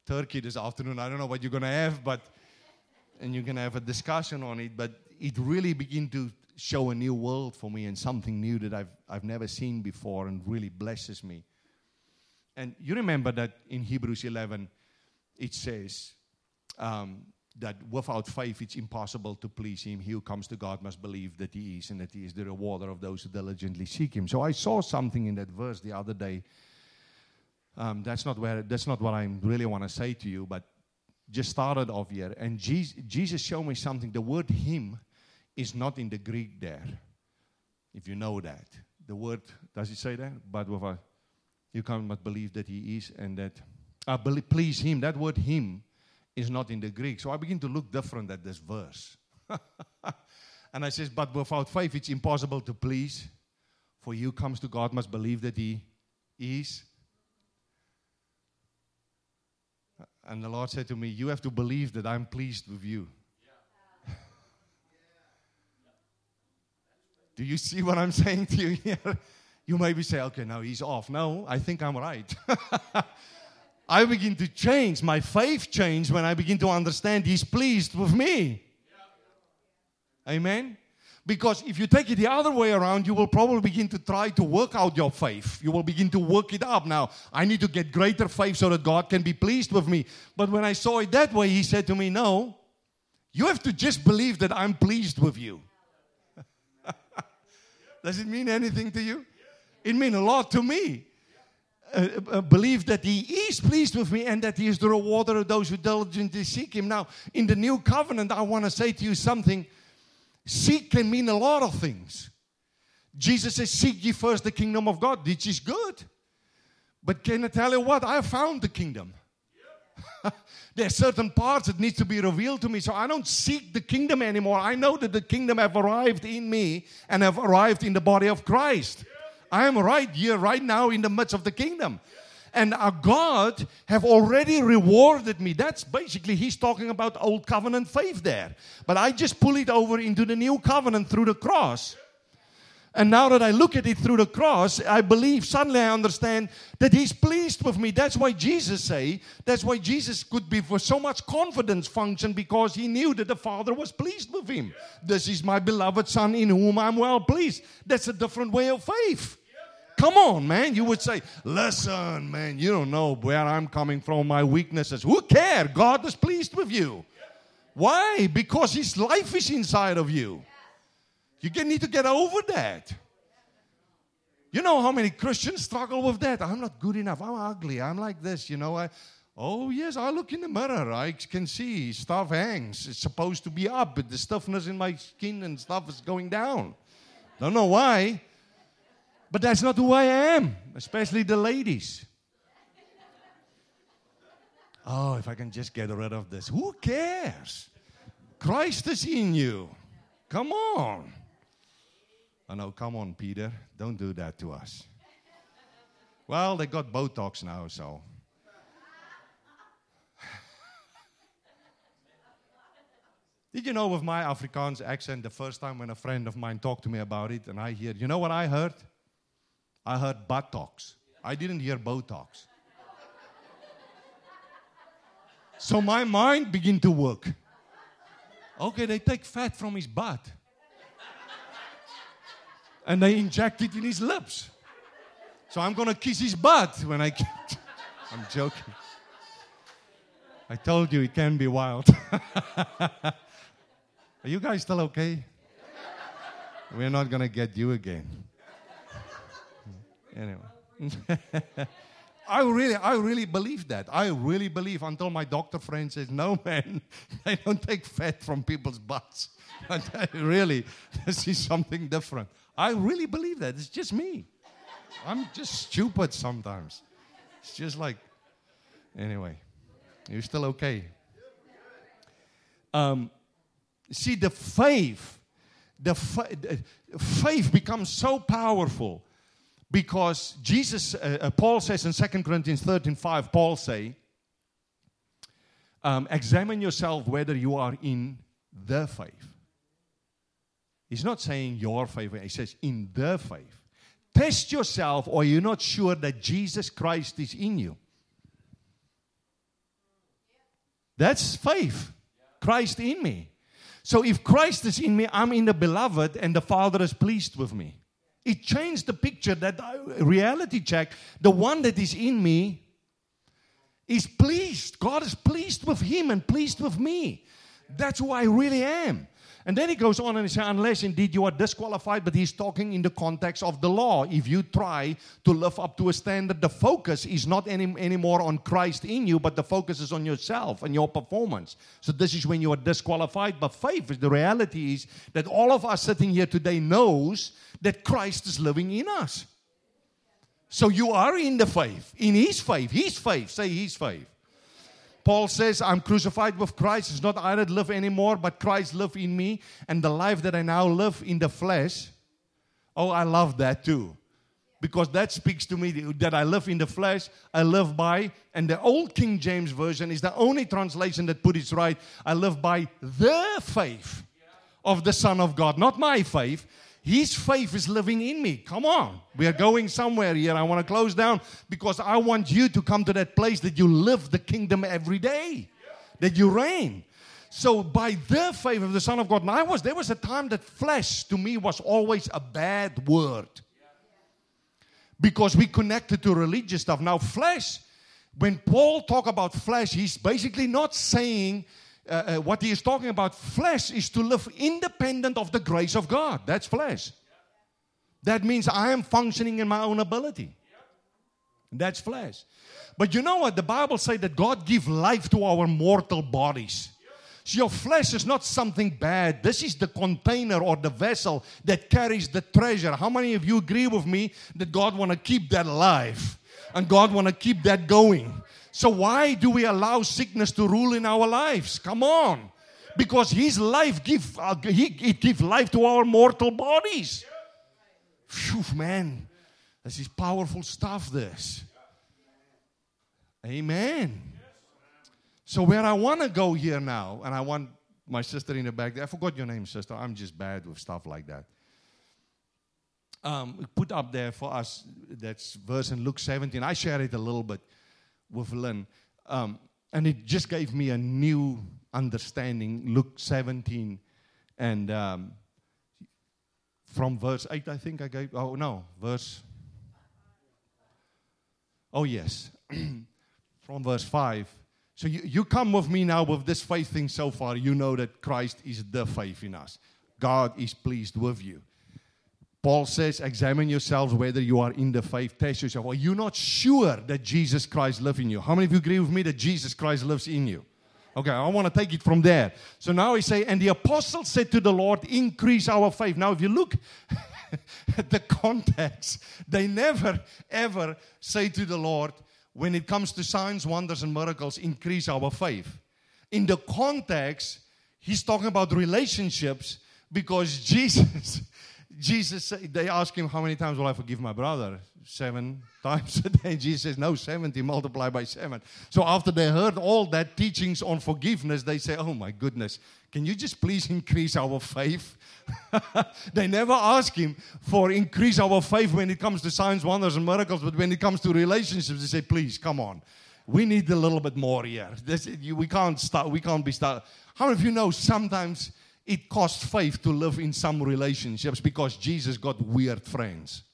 turkey this afternoon. I don't know what you're going to have, but and you're going to have a discussion on it. But it really began to show a new world for me and something new that I've I've never seen before and really blesses me. And you remember that in Hebrews eleven, it says um, that without faith it's impossible to please Him. He who comes to God must believe that He is and that He is the rewarder of those who diligently seek Him. So I saw something in that verse the other day. Um, that's not where. That's not what I really want to say to you, but just started off here. And Jesus, Jesus showed me something. The word Him is not in the Greek there, if you know that. The word, does it say that? But with a, you can't but believe that He is and that, uh, believe, please Him. That word Him is not in the Greek. So I begin to look different at this verse. And I says, but without faith it's impossible to please. For you comes to God must believe that He is. And the Lord said to me, you have to believe that I'm pleased with you. Yeah. Do you see what I'm saying to you here? You maybe say, okay, now he's off. No, I think I'm right. I begin to change. My faith changed when I begin to understand He's pleased with me. Yeah. Amen? Because if you take it the other way around, you will probably begin to try to work out your faith. You will begin to work it up. Now, I need to get greater faith so that God can be pleased with me. But when I saw it that way, He said to me, no, you have to just believe that I'm pleased with you. Does it mean anything to you? It means a lot to me. Uh, uh, believe that He is pleased with me and that He is the rewarder of those who diligently seek Him. Now, in the new covenant, I want to say to you something. Seek can mean a lot of things. Jesus says, seek ye first the kingdom of God, which is good. But can I tell you what? I found the kingdom. Yep. There are certain parts that need to be revealed to me, so I don't seek the kingdom anymore. I know that the kingdom have arrived in me and have arrived in the body of Christ. Yep. I am right here, right now, in the midst of the kingdom. Yep. And our God have already rewarded me. That's basically, He's talking about old covenant faith there. But I just pull it over into the new covenant through the cross. And now that I look at it through the cross, I believe, suddenly I understand that He's pleased with me. That's why Jesus say, that's why Jesus could be for so much confidence function, because He knew that the Father was pleased with Him. This is my beloved Son in whom I'm well pleased. That's a different way of faith. Come on, man. You would say, listen, man, you don't know where I'm coming from, my weaknesses. Who cares? God is pleased with you. Why? Because His life is inside of you. You need to get over that. You know how many Christians struggle with that? I'm not good enough. I'm ugly. I'm like this, you know. I, oh, yes, I look in the mirror. I can see stuff hangs. It's supposed to be up, but the stiffness in my skin and stuff is going down. Don't know why. But that's not who I am, especially the ladies. Oh, if I can just get rid of this. Who cares? Christ is in you. Come on. I know, come on, Peter. Don't do that to us. Well, they got Botox now, so. Did you know with my Afrikaans accent, the first time when a friend of mine talked to me about it, and I hear, you know what I heard? I heard buttocks. I didn't hear Botox. So my mind began to work. Okay, they take fat from his butt. And they inject it in his lips. So I'm going to kiss his butt when I... I'm joking. I told you it can be wild. Are you guys still okay? We're not going to get you again. Anyway. I really, I really believe that. I really believe until my doctor friend says, no, man, they don't take fat from people's butts. Really, this is something different. I really believe that. It's just me. I'm just stupid sometimes. It's just like, anyway, you're still okay. Um, see, the faith, the fa- faith becomes so powerful. Because Jesus, uh, uh, Paul says in Second Corinthians thirteen five, Paul say, um, examine yourself whether you are in the faith. He's not saying your faith, he says in the faith. Test yourself, or you're not sure that Jesus Christ is in you. That's faith. Christ in me. So if Christ is in me, I'm in the beloved, and the Father is pleased with me. It changed the picture that I, reality check, the one that is in me is pleased. God is pleased with him and pleased with me. That's who I really am. And then he goes on and he says, unless indeed you are disqualified, but he's talking in the context of the law. If you try to live up to a standard, the focus is not any anymore on Christ in you, but the focus is on yourself and your performance. So this is when you are disqualified. But faith, the reality is that all of us sitting here today knows that Christ is living in us. So you are in the faith, in his faith, his faith, say his faith. Paul says, I'm crucified with Christ. It's not I that live anymore, but Christ lives in me. And the life that I now live in the flesh, oh, I love that too. Because that speaks to me that I live in the flesh, I live by, and the old King James Version is the only translation that put it right. I live by the faith of the Son of God, not my faith. His faith is living in me. Come on. We are going somewhere here. I want to close down because I want you to come to that place that you live the kingdom every day, that you reign. So by the faith of the Son of God, and I was, there was a time that flesh to me was always a bad word because we connected to religious stuff. Now flesh, when Paul talk about flesh, he's basically not saying Uh, uh, what he is talking about, flesh is to live independent of the grace of God. That's flesh. That means I am functioning in my own ability. That's flesh. But you know what? The Bible says that God gives life to our mortal bodies. So your flesh is not something bad. This is the container or the vessel that carries the treasure. How many of you agree with me that God want to keep that alive? And God want to keep that going? So why do we allow sickness to rule in our lives? Come on. Because his life give, uh, he, it gives life to our mortal bodies. Phew, man. This is powerful stuff, this. Amen. So where I want to go here now, and I want my sister in the back there. I forgot your name, sister. I'm just bad with stuff like that. Um, put up there for us, that's verse in Luke seventeen. I share it a little bit with Lynn. Um, and it just gave me a new understanding. Luke seventeen. And um, from verse eight, I think I gave. Oh, no. Verse. Oh, yes. From verse five. So you, you come with me now with this faith thing so far. You know that Christ is the faith in us. God is pleased with you. Paul says, examine yourselves whether you are in the faith. Test yourself. Are you not sure that Jesus Christ lives in you? How many of you agree with me that Jesus Christ lives in you? Okay, I want to take it from there. So now he say, and the apostles said to the Lord, increase our faith. Now if you look at the context, they never ever say to the Lord, when it comes to signs, wonders, and miracles, increase our faith. In the context, he's talking about relationships because Jesus... Jesus, they ask him, how many times will I forgive my brother? Seven times a day. Jesus says, no, seventy, multiply by seven. So after they heard all that teachings on forgiveness, they say, oh my goodness, can you just please increase our faith? They never ask him for increase our faith when it comes to signs, wonders, and miracles, but when it comes to relationships, they say, please, come on. We need a little bit more here. This, you, we can't start, we can't be start. How many of you know sometimes it costs faith to live in some relationships because Jesus got weird friends.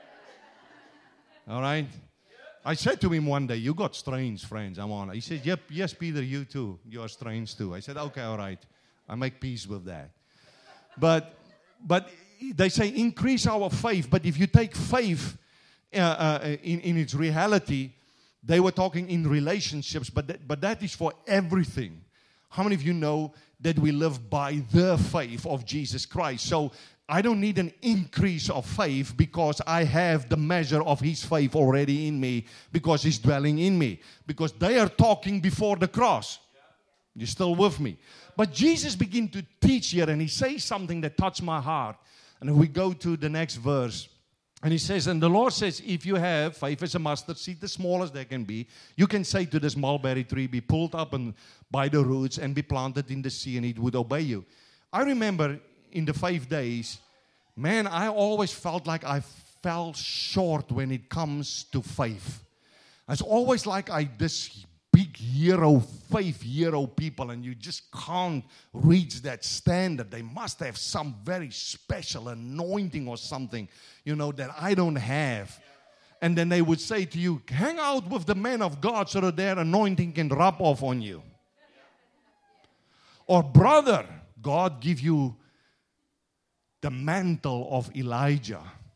All right? I said to him one day, you got strange friends. I'm on. He said, yep, yes, Peter, you too. You are strange too. I said, okay, all right. I make peace with that. But but they say increase our faith. But if you take faith uh, uh, in, in its reality, they were talking in relationships, but that, but that is for everything. How many of you know that we live by the faith of Jesus Christ? So I don't need an increase of faith because I have the measure of his faith already in me because he's dwelling in me. Because they are talking before the cross. You're still with me. But Jesus began to teach here and he says something that touched my heart. And if we go to the next verse. And he says, and the Lord says, if you have faith as a mustard seed, the smallest there can be, you can say to this mulberry tree, be pulled up and by the roots and be planted in the sea, and it would obey you. I remember in the five days, man, I always felt like I fell short when it comes to faith. It's always like I, this big hero, faith hero people, and you just can't reach that standard. They must have some very special anointing or something, you know, that I don't have. And then they would say to you, hang out with the men of God so that their anointing can rub off on you. Or brother, God give you the mantle of Elijah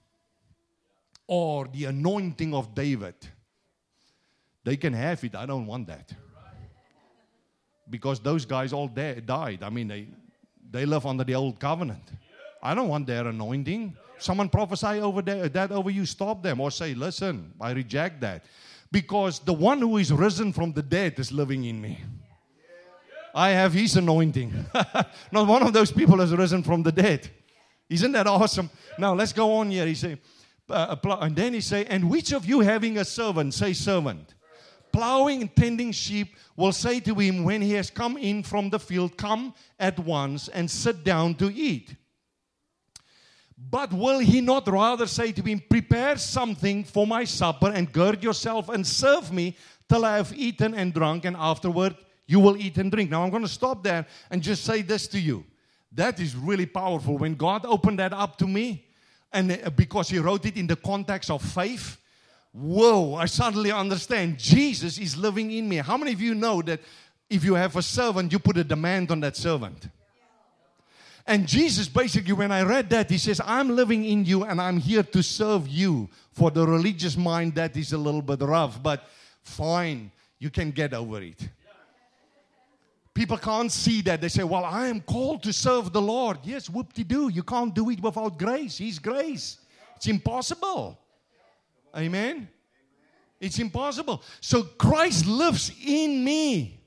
or the anointing of David. They can have it. I don't want that. Because those guys all de- died. I mean, they, they live under the old covenant. I don't want their anointing. Someone prophesy over there, that over you, stop them. Or say, listen, I reject that. Because the one who is risen from the dead is living in me. I have his anointing. Not one of those people has risen from the dead. Isn't that awesome? Now, let's go on here. He say, uh, and then he say, and which of you having a servant, say servant, plowing and tending sheep, will say to him when he has come in from the field, come at once and sit down to eat. But will he not rather say to him, prepare something for my supper and gird yourself and serve me till I have eaten and drunk, and afterward you will eat and drink. Now I'm going to stop there and just say this to you. That is really powerful. When God opened that up to me, and because he wrote it in the context of faith, whoa, I suddenly understand. Jesus is living in me. How many of you know that if you have a servant, you put a demand on that servant? And Jesus basically, when I read that, he says, I'm living in you and I'm here to serve you. For the religious mind, that is a little bit rough, but fine, you can get over it. People can't see that. They say, well, I am called to serve the Lord. Yes, whoop-de-doo. You can't do it without grace. His grace. It's impossible. Amen? It's impossible. So Christ lives in me.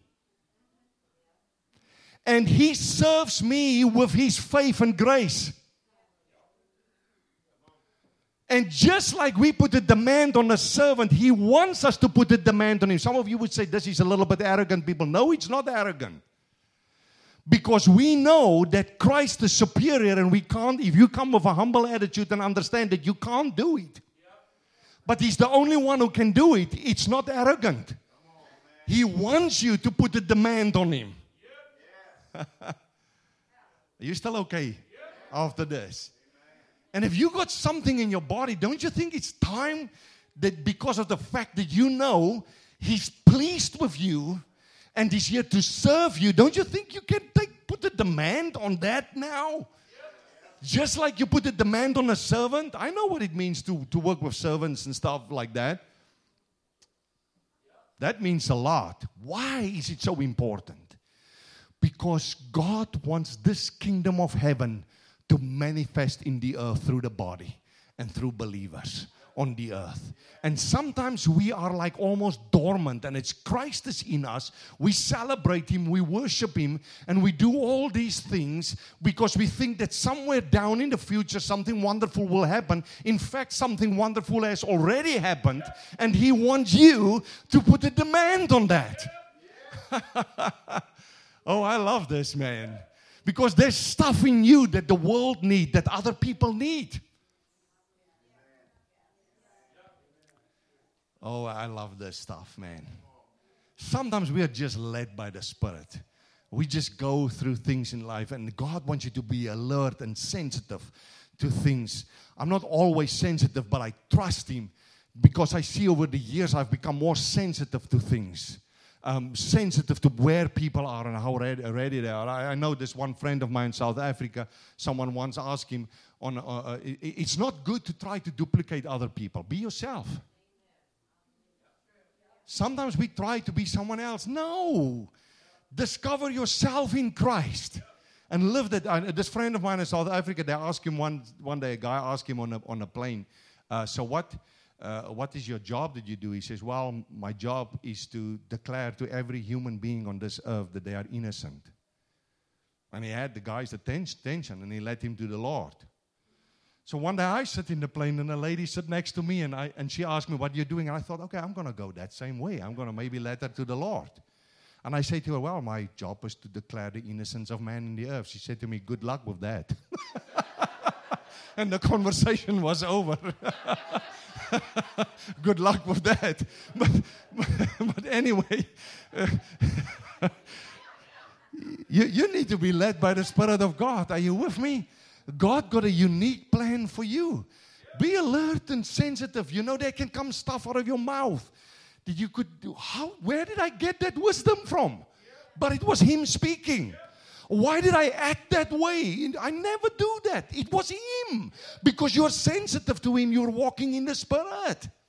And he serves me with his faith and grace. And just like we put a demand on a servant, he wants us to put a demand on him. Some of you would say, this is a little bit arrogant, people. No, it's not arrogant. Because we know that Christ is superior, and we can't, if you come with a humble attitude and understand that you can't do it. But he's the only one who can do it. It's not arrogant. He wants you to put a demand on him. Are you still okay after this? And if you got something in your body, don't you think it's time that because of the fact that you know he's pleased with you and he's here to serve you, don't you think you can take, put a demand on that now? Just like you put a demand on a servant. I know what it means to, to work with servants and stuff like that. That means a lot. Why is it so important? Because God wants this kingdom of heaven to manifest in the earth through the body and through believers on the earth. And sometimes we are like almost dormant, and it's Christ is in us. We celebrate him, we worship him, and we do all these things because we think that somewhere down in the future something wonderful will happen. In fact, something wonderful has already happened, and he wants you to put a demand on that. Oh, I love this, man. Because there's stuff in you that the world needs, that other people need. Oh, I love this stuff, man. Sometimes we are just led by the Spirit. We just go through things in life, and God wants you to be alert and sensitive to things. I'm not always sensitive, but I trust him because I see over the years I've become more sensitive to things. Um, sensitive to where people are and how ready, ready they are. I, I know this one friend of mine in South Africa, someone once asked him, on, uh, uh, it, it's not good to try to duplicate other people. Be yourself. Sometimes we try to be someone else. No. Discover yourself in Christ and live that. Uh, this friend of mine in South Africa, they asked him one, one day, a guy asked him on a, on a plane, uh, so what... Uh, what is your job that you do? He says, well, my job is to declare to every human being on this earth that they are innocent. And he had the guy's attention, and he led him to the Lord. So one day I sit in the plane, and a lady sat next to me, and I and she asked me, what you're doing? And I thought, okay, I'm going to go that same way. I'm going to maybe lead her to the Lord. And I say to her, well, my job is to declare the innocence of man in the earth. She said to me, good luck with that. And the conversation was over. Good luck with that. But, but, but Anyway, you, you need to be led by the Spirit of God. Are you with me? God got a unique plan for you. Be alert and sensitive. You know there can come stuff out of your mouth that you could do. How? Where did I get that wisdom from? But it was Him speaking. Why did I act that way? I never do that. It was Him. Because you're sensitive to Him. You're walking in the Spirit. That's right.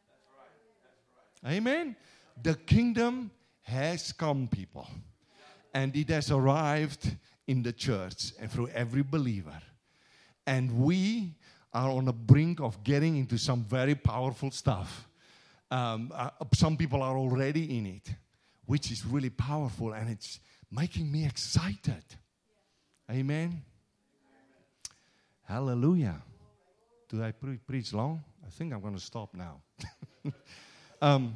That's right. Amen. The kingdom has come, people. And it has arrived in the church and through every believer. And we are on the brink of getting into some very powerful stuff. Um, uh, some people are already in it, which is really powerful, and it's making me excited. Amen. Hallelujah. Do I pre- preach long? I think I'm going to stop now. um,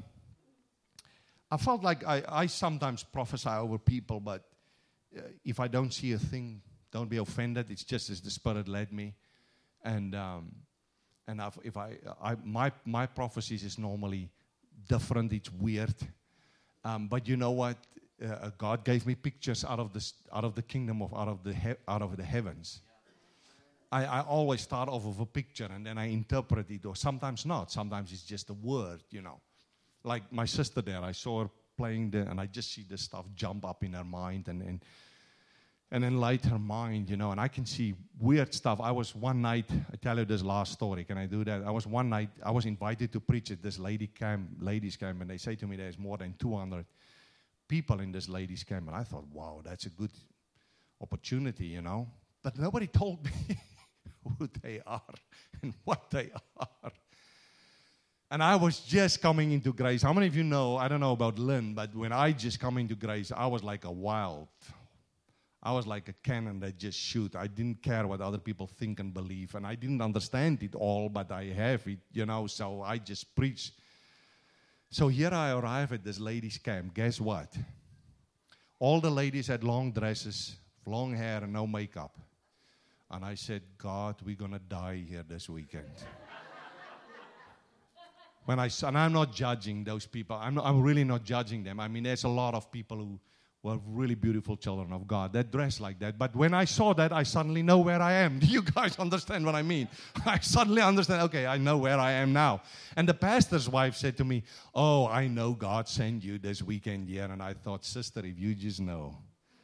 I felt like I, I sometimes prophesy over people, but uh, if I don't see a thing, don't be offended. It's just as the Spirit led me. And um, and I've, if I, I my my prophecies is normally different. It's weird, um, but you know what? Uh, God gave me pictures out of this out of the kingdom of out of the he, out of the heavens. I, I always start off with a picture and then I interpret it, or sometimes not. Sometimes it's just a word, you know. Like my sister there, I saw her playing there, and I just see this stuff jump up in her mind and and. And enlight her mind, you know, and I can see weird stuff. I was one night, I tell you this last story, can I do that? I was one night, I was invited to preach at this lady camp, ladies camp, and they say to me there's more than two hundred people in this ladies camp. And I thought, wow, that's a good opportunity, you know. But nobody told me who they are and what they are. And I was just coming into grace. How many of you know, I don't know about Lynn, but when I just come into grace, I was like a wild I was like a cannon that just shoot. I didn't care what other people think and believe. And I didn't understand it all, but I have it, you know, so I just preach. So here I arrive at this ladies' camp. Guess what? All the ladies had long dresses, long hair, and no makeup. And I said, God, we're going to die here this weekend. When I, and I'm not judging those people. I'm, not, I'm really not judging them. I mean, there's a lot of people who were really beautiful children of God that dress like that. But when I saw that, I suddenly know where I am. Do you guys understand what I mean? I suddenly understand, okay, I know where I am now. And the pastor's wife said to me, oh, I know God sent you this weekend here. And I thought, sister, if you just know.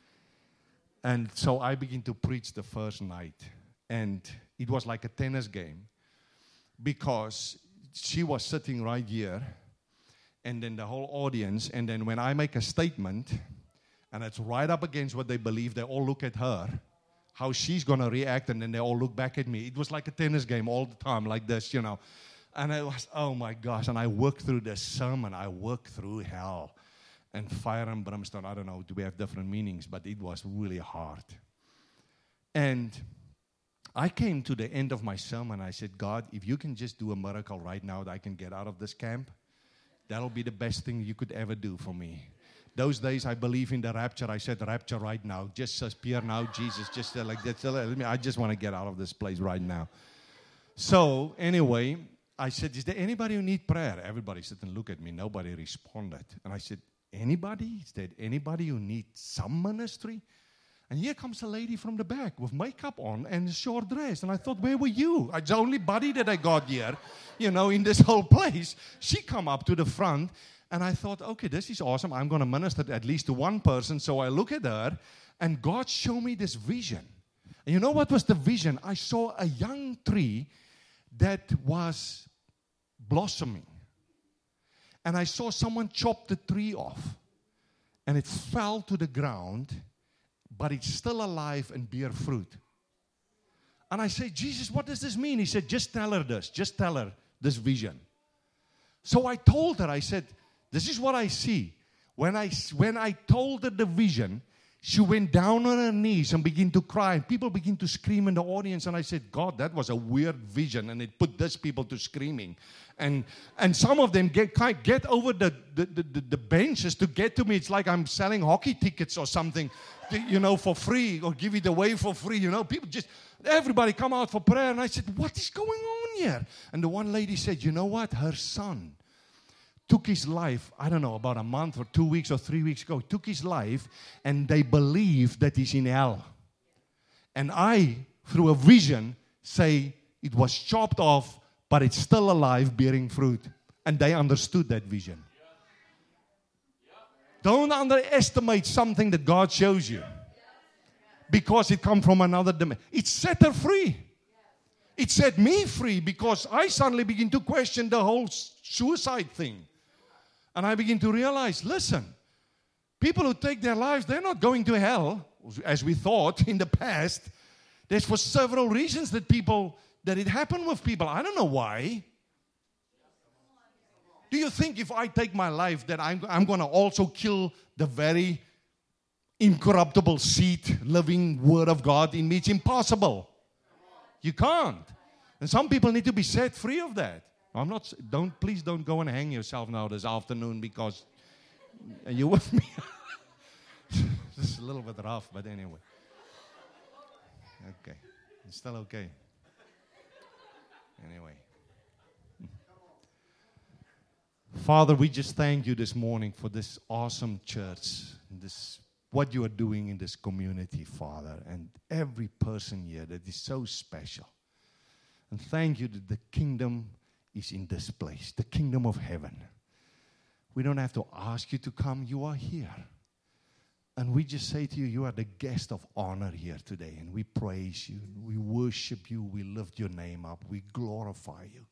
And so I began to preach the first night. And it was like a tennis game. Because she was sitting right here. And then the whole audience. And then when I make a statement, and it's right up against what they believe, they all look at her, how she's going to react, and then they all look back at me. It was like a tennis game all the time, like this, you know. And it was, oh my gosh, and I worked through this sermon. I worked through hell and fire and brimstone. I don't know, do we have different meanings, but it was really hard. And I came to the end of my sermon. I said, God, if you can just do a miracle right now that I can get out of this camp, that'll be the best thing you could ever do for me. Those days, I believe in the rapture. I said, rapture right now. Just appear now, Jesus. Just uh, like that. Let me, I just want to get out of this place right now. So, anyway, I said, is there anybody who need prayer? Everybody said and look at me. Nobody responded. And I said, anybody? Is there anybody who needs some ministry? And here comes a lady from the back with makeup on and a short dress. And I thought, where were you? It's the only body that I got here, you know, in this whole place. She come up to the front. And I thought, okay, this is awesome. I'm going to minister at least to one person. So I look at her, and God showed me this vision. And you know what was the vision? I saw a young tree that was blossoming. And I saw someone chop the tree off. And it fell to the ground, but it's still alive and bear fruit. And I said, Jesus, what does this mean? He said, just tell her this. Just tell her this vision. So I told her, I said, this is what I see. When I, when I told her the vision, she went down on her knees and began to cry. People began to scream in the audience. And I said, God, that was a weird vision. And it put these people to screaming. And and some of them get get over the, the, the, the benches to get to me. It's like I'm selling hockey tickets or something, you know, for free, or give it away for free. You know, people just, everybody come out for prayer. And I said, what is going on here? And the one lady said, you know what? Her son took his life, I don't know, about a month or two weeks or three weeks ago, took his life, and they believe that he's in hell. And I, through a vision, say it was chopped off, but it's still alive, bearing fruit. And they understood that vision. Don't underestimate something that God shows you, because it comes from another dimension. It set her free. It set me free, because I suddenly begin to question the whole suicide thing. And I begin to realize, listen, people who take their lives, they're not going to hell, as we thought in the past. There's for several reasons that people, that it happened with people. I don't know why. Do you think if I take my life that I'm, I'm going to also kill the very incorruptible seed, living Word of God in me? It's impossible. You can't. And some people need to be set free of that. I'm not, don't, please don't go and hang yourself now this afternoon, because, are you with me? This is a little bit rough, but anyway. Okay. It's still okay. Anyway. Father, we just thank you this morning for this awesome church, this what you are doing in this community, Father, and every person here that is so special. And thank you that the kingdom is in this place, the kingdom of heaven. We don't have to ask you to come, you are here. And we just say to you, you are the guest of honor here today, and we praise you, we worship you, we lift your name up, we glorify you.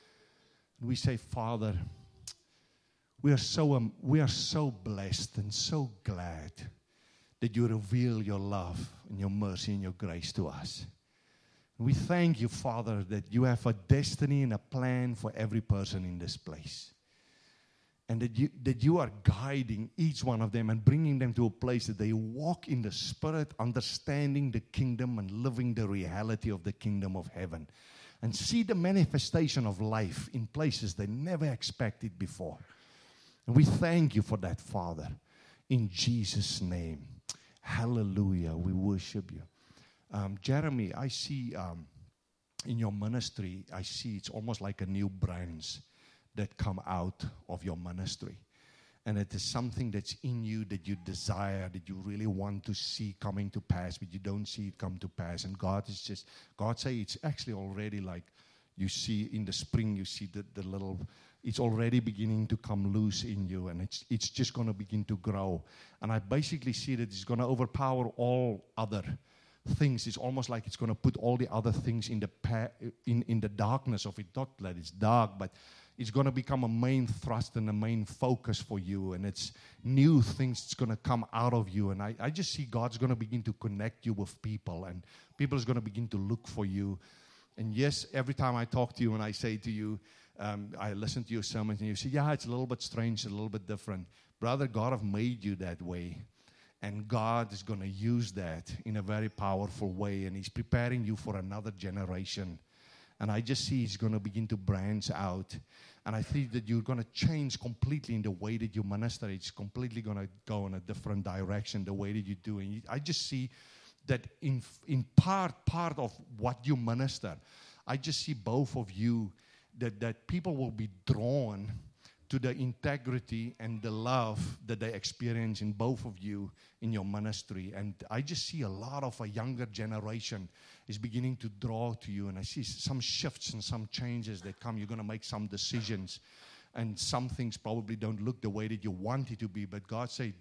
And we say, Father, we are so um, we are so blessed and so glad that you reveal your love and your mercy and your grace to us. And we thank you, Father, that you have a destiny and a plan for every person in this place. And that you, that you are guiding each one of them and bringing them to a place that they walk in the Spirit, understanding the kingdom and living the reality of the kingdom of heaven. And see the manifestation of life in places they never expected before. And we thank you for that, Father, in Jesus' name. Hallelujah. We worship you. Um, Jeremy, I see um, in your ministry, I see it's almost like a new branch that come out of your ministry. And it is something that's in you that you desire, that you really want to see coming to pass, but you don't see it come to pass. And God is just, God say it's actually already like you see in the spring, you see the, the little... It's already beginning to come loose in you, and it's it's just going to begin to grow. And I basically see that it's going to overpower all other things. It's almost like it's going to put all the other things in the pa- in, in the darkness of it. Not that it's dark, but it's going to become a main thrust and a main focus for you. And it's new things that's going to come out of you. And I, I just see God's going to begin to connect you with people, and people is going to begin to look for you. And yes, every time I talk to you and I say to you, Um, I listen to your sermons, and you say, yeah, it's a little bit strange, a little bit different. Brother, God have made you that way. And God is going to use that in a very powerful way. And He's preparing you for another generation. And I just see He's going to begin to branch out. And I think that you're going to change completely in the way that you minister. It's completely going to go in a different direction, the way that you do. And you, I just see that in, in part, part of what you minister, I just see both of you, That, that people will be drawn to the integrity and the love that they experience in both of you in your ministry. And I just see a lot of a younger generation is beginning to draw to you. And I see some shifts and some changes that come. You're going to make some decisions. And some things probably don't look the way that you want it to be. But God said,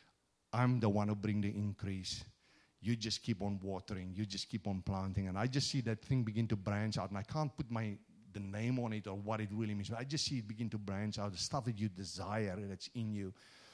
I'm the one who bring the increase. You just keep on watering. You just keep on planting. And I just see that thing begin to branch out. And I can't put my... the name on it or what it really means. But I just see it begin to branch out, the stuff that you desire that's in you.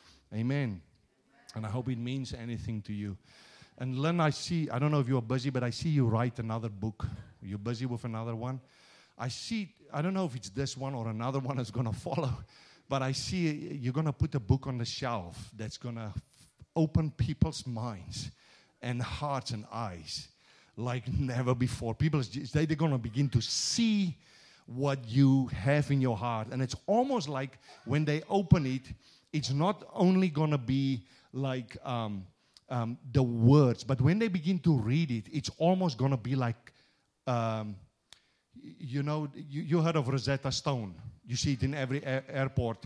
Amen. And I hope it means anything to you. And Lynn, I see, I don't know if you're busy, but I see you write another book. You're busy with another one. I see, I don't know if it's this one or another one that's going to follow, but I see you're going to put a book on the shelf that's going to open people's minds and hearts and eyes like never before. People, they're going to begin to see what you have in your heart. And it's almost like when they open it, it's not only going to be like um, um, the words, but when they begin to read it, it's almost going to be like, um, you know, you, you heard of Rosetta Stone. You see it in every a- airport.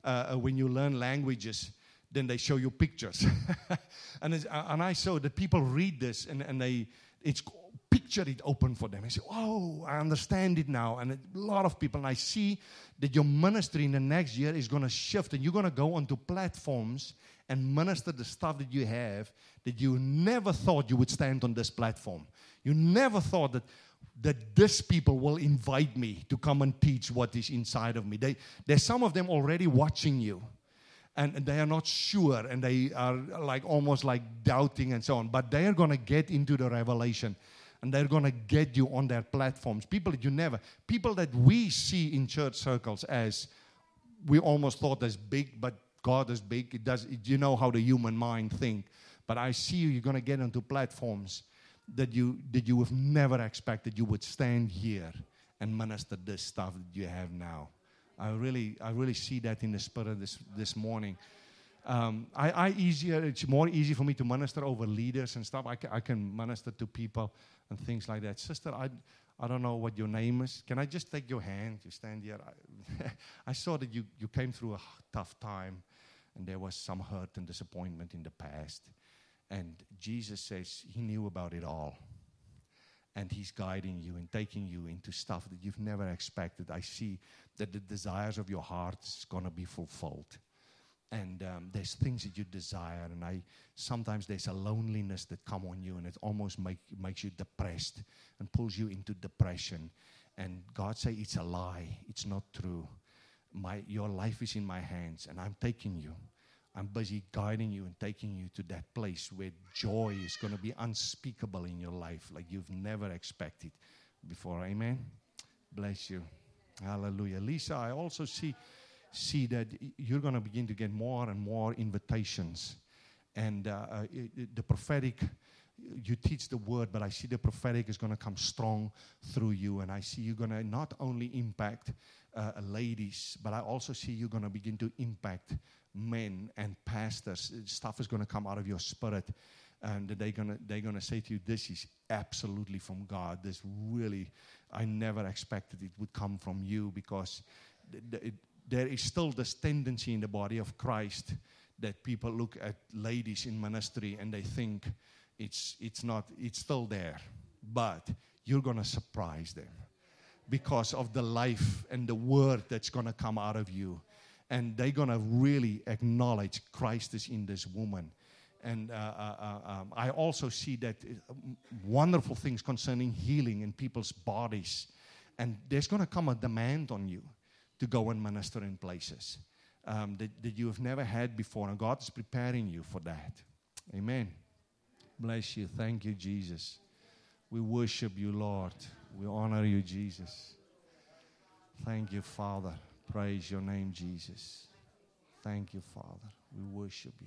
uh, when you learn languages, then they show you pictures. and it's, and I saw that people read this and, and they it's picture it open for them. I say, oh, I understand it now. And a lot of people, and I see that your ministry in the next year is going to shift, and you're going to go onto platforms and minister the stuff that you have that you never thought you would stand on this platform. You never thought that that these people will invite me to come and teach what is inside of me. They, there's some of them already watching you, and, and they are not sure, and they are like almost like doubting and so on. But they are going to get into the revelation, and they're going to get you on their platforms. People that you never, people that we see in church circles as we almost thought as big, but God is big. It does. It, you know how the human mind think. But I see you. You're going to get onto platforms that you that you have never expected you would stand here and minister this stuff that you have now. I really I really see that in the spirit this this morning. Um, I, I easier it's more easy for me to minister over leaders and stuff. I can, I can minister to people and things like that. Sister, I I don't know what your name is. Can I just take your hand? You stand here. I, I saw that you you came through a tough time, and there was some hurt and disappointment in the past. And Jesus says He knew about it all. And He's guiding you and taking you into stuff that you've never expected. I see that the desires of your heart is going to be fulfilled. And um, there's things that you desire. And I sometimes there's a loneliness that come on you. And it almost make, makes you depressed and pulls you into depression. And God say it's a lie. It's not true. My, your life is in my hands. And I'm taking you. I'm busy guiding you and taking you to that place where joy is going to be unspeakable in your life like you've never expected before. Amen? Bless you. Hallelujah. Lisa, I also see, see that you're going to begin to get more and more invitations. And uh, uh, the prophetic, you teach the word, but I see the prophetic is going to come strong through you. And I see you're going to not only impact uh, ladies, but I also see you're going to begin to impact men and pastors. Stuff is going to come out of your spirit, and they're going to they're going to say to you, this is absolutely from God. This really, I never expected it would come from you, because th- th- it, there is still this tendency in the body of Christ that people look at ladies in ministry and they think it's it's not, it's still there, but you're going to surprise them because of the life and the word that's going to come out of you. And they're going to really acknowledge Christ is in this woman. And uh, uh, um, I also see that uh, wonderful things concerning healing in people's bodies. And there's going to come a demand on you to go and minister in places um, that, that you have never had before. And God is preparing you for that. Amen. Bless you. Thank you, Jesus. We worship you, Lord. We honor you, Jesus. Thank you, Father. Praise your name, Jesus. Thank you, Father. We worship you.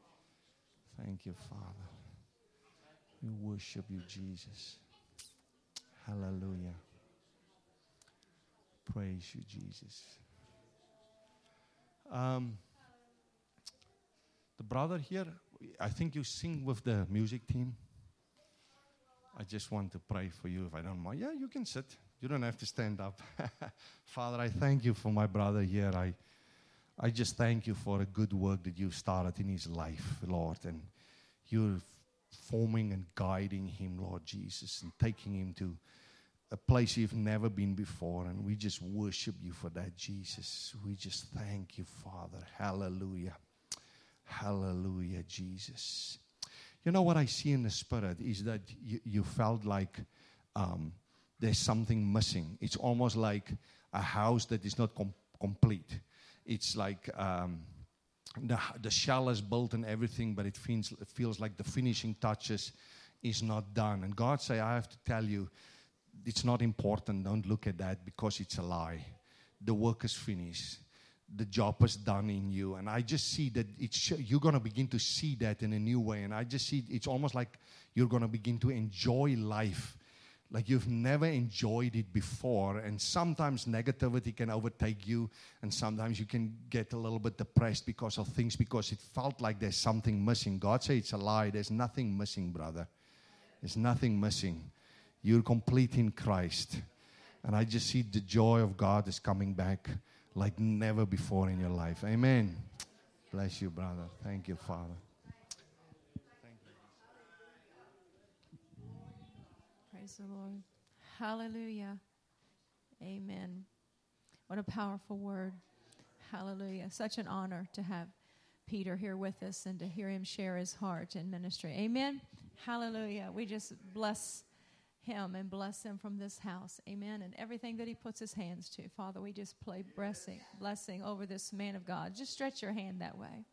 Thank you, Father. We worship you, Jesus. Hallelujah. Praise you, Jesus. Um, the brother here, I think you sing with the music team. I just want to pray for you if I don't mind. Yeah, you can sit. You don't have to stand up. Father, I thank you for my brother here. I I just thank you for a good work that you've started in his life, Lord. And you're forming and guiding him, Lord Jesus, and taking him to a place you've never been before. And we just worship you for that, Jesus. We just thank you, Father. Hallelujah. Hallelujah, Jesus. You know what I see in the Spirit is that you, you felt like um, there's something missing. It's almost like a house that is not com- complete. It's like um, the, the shell is built and everything, but it feels, it feels like the finishing touches is not done. And God say, I have to tell you, it's not important. Don't look at that, because it's a lie. The work is finished. The job is done in you. And I just see that it's, you're going to begin to see that in a new way. And I just see it's almost like you're going to begin to enjoy life like you've never enjoyed it before. And sometimes negativity can overtake you, and sometimes you can get a little bit depressed because of things, because it felt like there's something missing. God said it's a lie. There's nothing missing, brother. There's nothing missing. You're complete in Christ. And I just see the joy of God is coming back like never before in your life. Amen. Bless you, brother. Thank you, Father. Thank you. Praise the Lord. Hallelujah. Amen. What a powerful word. Hallelujah. Such an honor to have Peter here with us and to hear him share his heart in ministry. Amen. Hallelujah. We just bless him and bless him from this house. Amen. And everything that he puts his hands to. Father, we just play blessing, blessing over this man of God. Just stretch your hand that way.